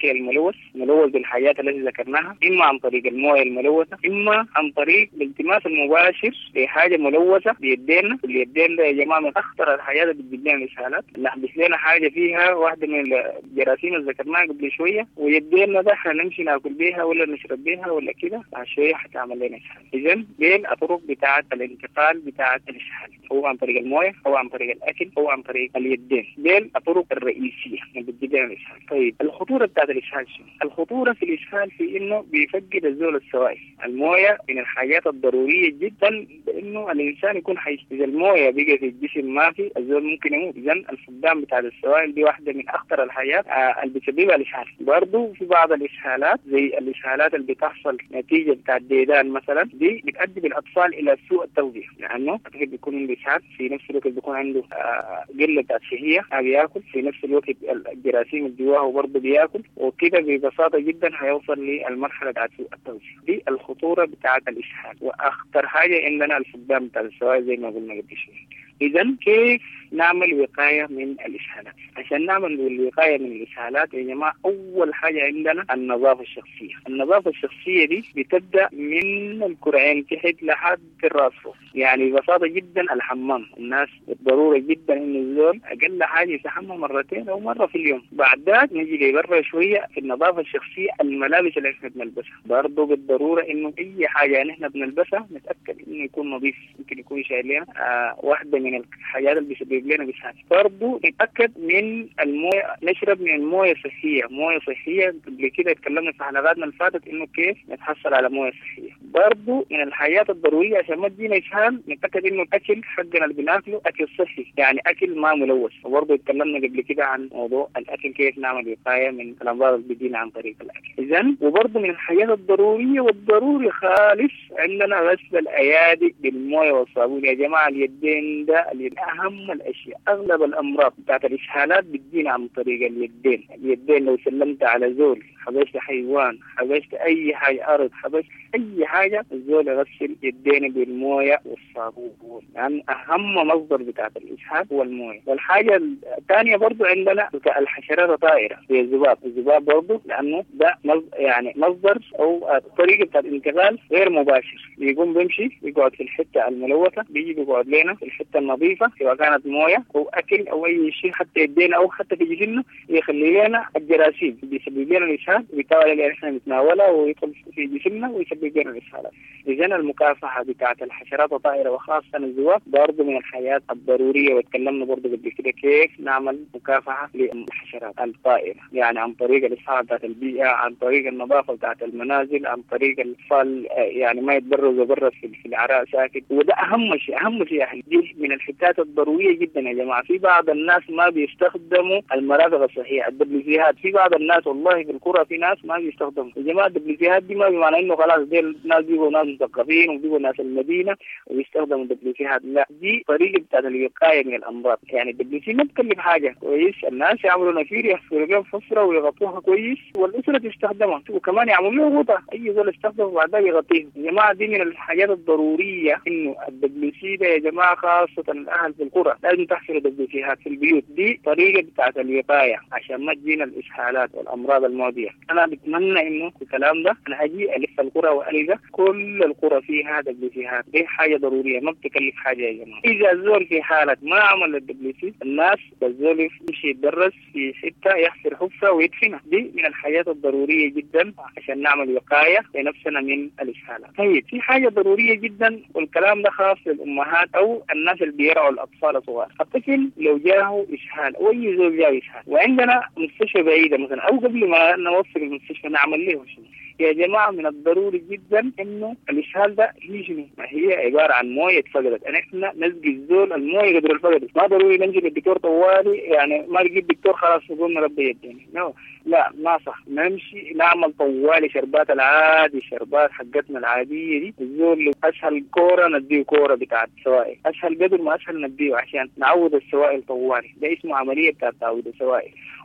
الشيء الملوث ملوث بالحاجات التي ذكرناها، إما عن طريق المويه الملوثة، إما عن طريق الالتماس المباشر لحاجة ملوثة بيدينا. اليدين يا جماعة من أخطر الحاجات اللي بتجيب لنا الإسهالات. نحبس لنا حاجة فيها واحدة من الجراثيم اللي ذكرناها قبل شوية ويدينا ده نمشي ناكل بيها ولا نشرب بيها ولا كده، بعد شوية حتعمل لنا إسهال. إذن دي الطرق بتاعة الانتقال بتاعة الإسهال، هو عن طريق المويه، هو عن طريق الأكل، هو عن طريق اليدين. دي الطرق الرئيسية اللي بتجيب لنا الإسهال. طيب الخطورة بتاعة الإسهال شنو؟ الخطورة في الإسهال في إنه بيفقد الزول السوائل. المويه من الحاجات الضرورية جدا بإنه الإنسان يكون حيش. إذا المويه بقى في الجسم ما في، الزول ممكن يموت. إذن الفقدان بتاع السوائل دي واحدة من أخطر الحاجات آه اللي بتسببها الإسهال. برضو في بعض الإسهالات زي الإسهالات اللي بتحصل نتيجة بتاع الديدان مثلا، دي بتؤدي بالأطفال إلى سوء التغذية، لأنه الطفل بيكون عنده إسهال، في نفس الوقت بيكون عنده آه قلة شهية، ما بياكل، في نفس الوقت الجراثيم اللي جواه برضه بياكل، وكده ببساطة جدا هيوصل للمرحلة بتاعت سوء التغذية. دي الخطورة بتاعت الإسهال. وأخطر حاجة عندنا الفقدان بتاع السوائل زي ما قلنا قبل شوية. إذن كيف نعمل وقاية من الإسهالات؟ عشان نعمل الوقاية من الإسهالات يا جماعة، أول حاجة عندنا النظافة الشخصية. النظافة الشخصية دي بتبدأ من الكرعين تحت لحد الرأس فوق. يعني ببساطة جدا الحمام، الناس بالضرورة جدا إن الزول أقل حاجة يتحمم مرتين أو مرة في اليوم. بعد ذلك نجي لبرا شوية في النظافة الشخصية، الملابس اللي احنا بنلبسها برضه بالضرورة إنه أي حاجة نحن بنلبسها نتأكد إنه يكون نظيف. ممكن يكون شايل لنا آه واحدة من الحاجات اللي بيسبب لنا بسهال. برضه نتأكد من المويه، نشرب من المويه الصحية. مويه صحية قبل كده اتكلمنا في حلقاتنا اللي فاتت إنه كيف نتحصل على مويه صحية. برضه من الحاجات الضرورية عشان ما تجينا إسهال نتأكد إنه الأكل حقنا اللي بناكله أكل صحي، يعني أكل ما ملوث. وبرضه اتكلمنا قبل كده عن موضوع الأكل، كيف نعمل وقاية من الأمراض اللي بتجينا عن طريق الأكل. إذن وبرضه من الحاجات الضرورية والضروري خالص عندنا غسل الأيادي بالمويه والصابون. يا جماعة اليدين ده أهم الأشياء. أغلب الأمراض بتاعت الإسهالات بتجينا عن طريق اليدين. اليدين لو سلمت على زول، حبشت حيوان، حبشت أي حاجة أرض، حبشت أي حاجة، الزول يغسل يدين بالمويه والصابون، لأن يعني أهم مصدر بتاعت الإسهال هو المويه. والحاجة الثانية برضو عندنا الحشرات الطائرة زي الذباب. الذباب برضو لأنه ده يعني مصدر أو طريقة بتاعت الانتقال غير مباشر. بيقوم بيمشي يقعد في الحتة الملوثة، بيجي بيقعد لنا في الحتة النظيفة سواء كانت مويه أو أكل أو أي شيء، حتى يدينا أو حتى في جسمنا، يخلي لنا الجراثيم بيسبب لنا الإسهال، وبالتالي اللي احنا نتناولها ويدخل في جسمنا ويسبب لنا الإسهالات. إذن المكافحة بتاعت الحشرات الطائرة وخاصة الذباب برضه من الحياة الضرورية. وتكلمنا برضه قبل كده كيف نعمل مكافحة للحشرات الطائرة، يعني عن طريق الإصلاح بتاعت البيئة، عن طريق النظافة بتاعت المنازل، عن طريق الأطفال يعني ما يتبرز وبرز في العراء ساكت. وده أهم شيء أهم شيء يعني دي من الحتات الضرورية جدا يا جماعة. في بعض الناس ما بيستخدموا المرافق الصحية، الدبليوسيهات. في بعض الناس والله في القرى في ناس ما بيستخدموا. يا جماعة الدبليوسيهات دي ما بمعنى إنه خلاص دي الناس بيبقوا ناس مثقفين وبيبقوا ناس المدينة ويستخدموا الدبليوسيهات، لا، دي طريقة بتاعت الوقاية من الأمراض. يعني الدبليوسي ما بتكلف حاجة، كويس، الناس يعملوا نفير يحفروا لهم حفرة ويغطوها كويس والأسرة تستخدمها، وكمان يعملوا له غطاء أي زول يستخدم وبعدها يغطيه. يا جماعة دي من الحاجات الضرورية إنه الدبليوسي ده يا جماعة خاصة الأهل في القرى لازم تحفروا دبليوسيهات في البيوت. دي طريقة بتاعت الوقاية عشان ما تجينا الإسهالات والأمراض المعدية. أنا بتمنى إنه الكلام ده أنا أجي ألف القرى وألقى كل القرى فيها دبليوسيهات. دي حاجة ضرورية ما بتكلف حاجة يا جماعة. إذا الزول في حالة ما عمل الدبليوسي، الناس الزول يمشي يتدرس في حتة يحفر حفرة ويدفنها. دي من الحاجات الضرورية جدا عشان نعمل وقاية لنفسنا من الإسهالات. طيب في حاجة ضرورية جدا والكلام ده خاص للأمهات أو الناس اللي بيرعوا الأطفال الصغار. الطفل لو جاه إسهال أو أي زول جاه إسهال وعندنا مستشفى بعيدة مثلا، أو قبل ما نوصل المستشفى نعمل له شيء، يا جماعة من الضروري جدا إنه الإسهال ده هي شنو؟ ما هي عبارة عن موية اتفقدت. يعني إحنا نسقي الزول الموية قدر الفقدت. ما ضروري ننجي للدكتور طوالي، يعني ما نجيب دكتور خلاص نقول نربي يديني. no. لا ما صح. نمشي نعمل طوالي شربات العادي، شربات حقتنا العادية دي. الزول أسهل كورة نديه كورة بتاعت سوائل، أسهل قدر ما أسهل نديه عشان نعود السوائل طوالي. ده اسمه عملية بتاعت تعويض السوائل.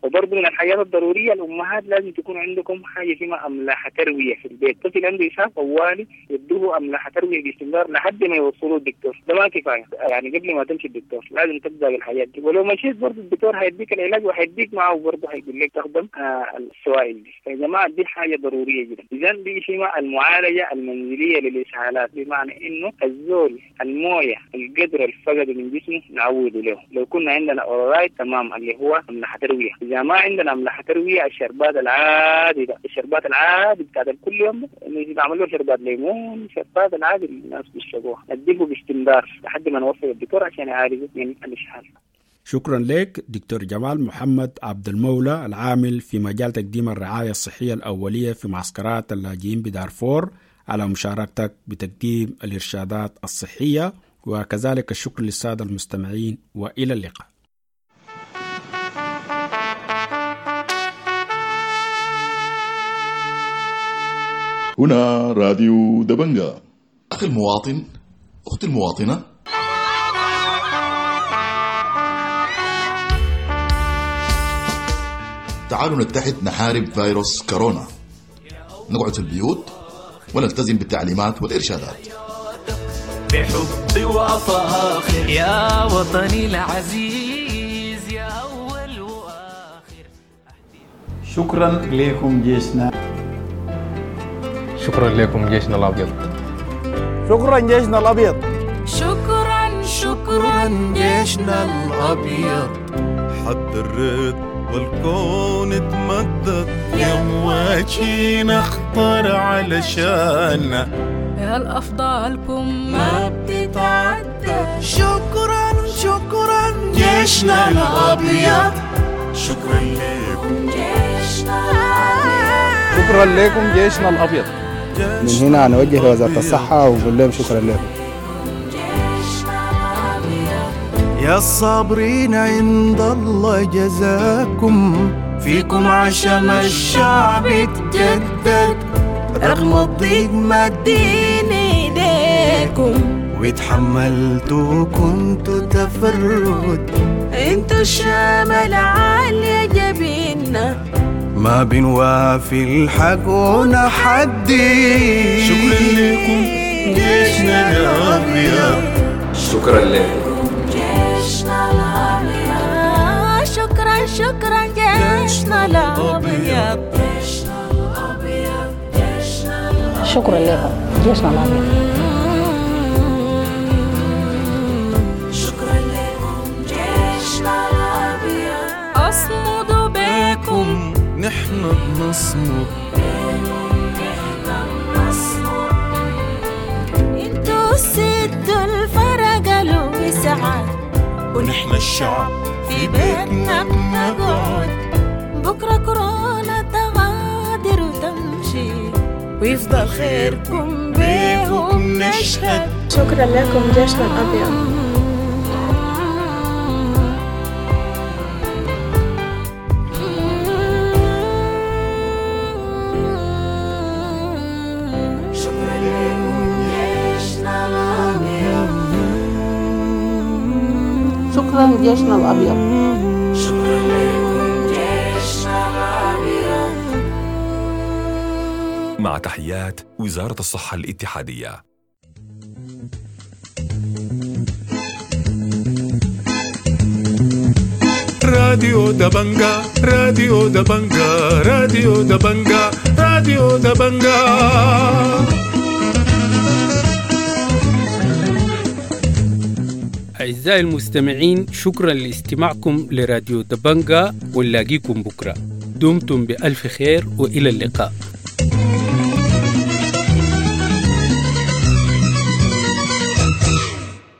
وبرضه من الحاجات الضروريه الامهات لازم تكون عندكم حاجه اسمها املاح ترويه في البيت. الطفل عنده اسهال طوالي يدوه املاح ترويه باستمرار لحد ما يوصلوا الدكتور، ده ما كفايه يعني قبل ما تمشي الدكتور لازم تبدا بالحاجات دي، ولو مشيت برضه الدكتور هيديك العلاج وهيديك معه برضه هيقول لك تخدم آه السوائل دي. فيا جماعه دي حاجه ضروريه جدا. اذا دي اسمها المعالجه المنزليه للاسهالات، بمعنى انه الزول المويه القدر الفقد من جسمه نعوده له. لو كنا عندنا اورايد تمام اللي هو املاح ترويه، اذا ما عندنا املاح ترويه الشربات العادي ده الشربات العادي بتاع كل يوم نعمل له شربات ليمون، شربات العادي اللي الناس بيشربوها نديه باستمرار لحد ما نوصل الدكتور عشان يعالجه من الاسهال. شكرا لك دكتور جمال محمد عبد المولى العامل في مجال تقديم الرعاية الصحية الأولية في معسكرات اللاجئين بدارفور على مشاركتك بتقديم الإرشادات الصحية، وكذلك الشكر للسادة المستمعين وإلى اللقاء. هنا راديو دبنجا. أخي المواطن، أختي المواطنة، تعالوا نتحد نحارب فيروس كورونا، نقعد في البيوت ونلتزم بالتعليمات والإرشادات بحب وفاخر يا وطني العزيز يا أول وآخر. شكرا لكم جيشنا، شكرا لكم جيشنا الأبيض، شكرا جيشنا الأبيض، شكرا شكرا جيشنا الأبيض. حد الرد والكون اتمدد يا مواجهين اخطر علشاننا، يا الأفضالكم ما بتتعدى. شكرا شكرا جيشنا الأبيض، شكرا لكم جيشنا الأبيض، شكرا لكم جيشنا الأبيض. من هنا نوجه لوزارة الصحة ونقول لهم شكرا لكم يا الصابرين عند الله جزاكم، فيكم عشم الشعب تجدد رغم الضيق مادين ايديكم، واتحملتوا كنتوا تفرد، انتوا الشمال عالية جبيننا ما بنوافي الحق ونحدي. شكرا لكم جيشنا الأبيض، شكرا لكم جيشنا الأبيض، شكرا شكرا جيشنا الأبيض، جيشنا الأبيض، جيشنا الأبيض، شكرا لكم جيشنا الأبيض، شكرا لكم جيشنا الأبيض. أصمدوا بكم نحن بنصمد، انتوا السدوا الفرق الوسعة، ونحن الشعب في بيتنا بنقعد. بكرة كورونا تغادر وتمشي، ويفضل خيركم بيهم نشهد. شكرا لكم جيشنا الأبيض، شكرا جيشنا الأبيض، شكرا لكم جيشنا الأبيض. مع تحيات وزارة الصحة الاتحادية. راديو دبنجا، راديو دبنجا، راديو دبنجا، راديو دبنجا. أعزائي المستمعين، شكرا لاستماعكم لراديو دبنجا، ونلاقيكم بكرة. دمتم بألف خير وإلى اللقاء.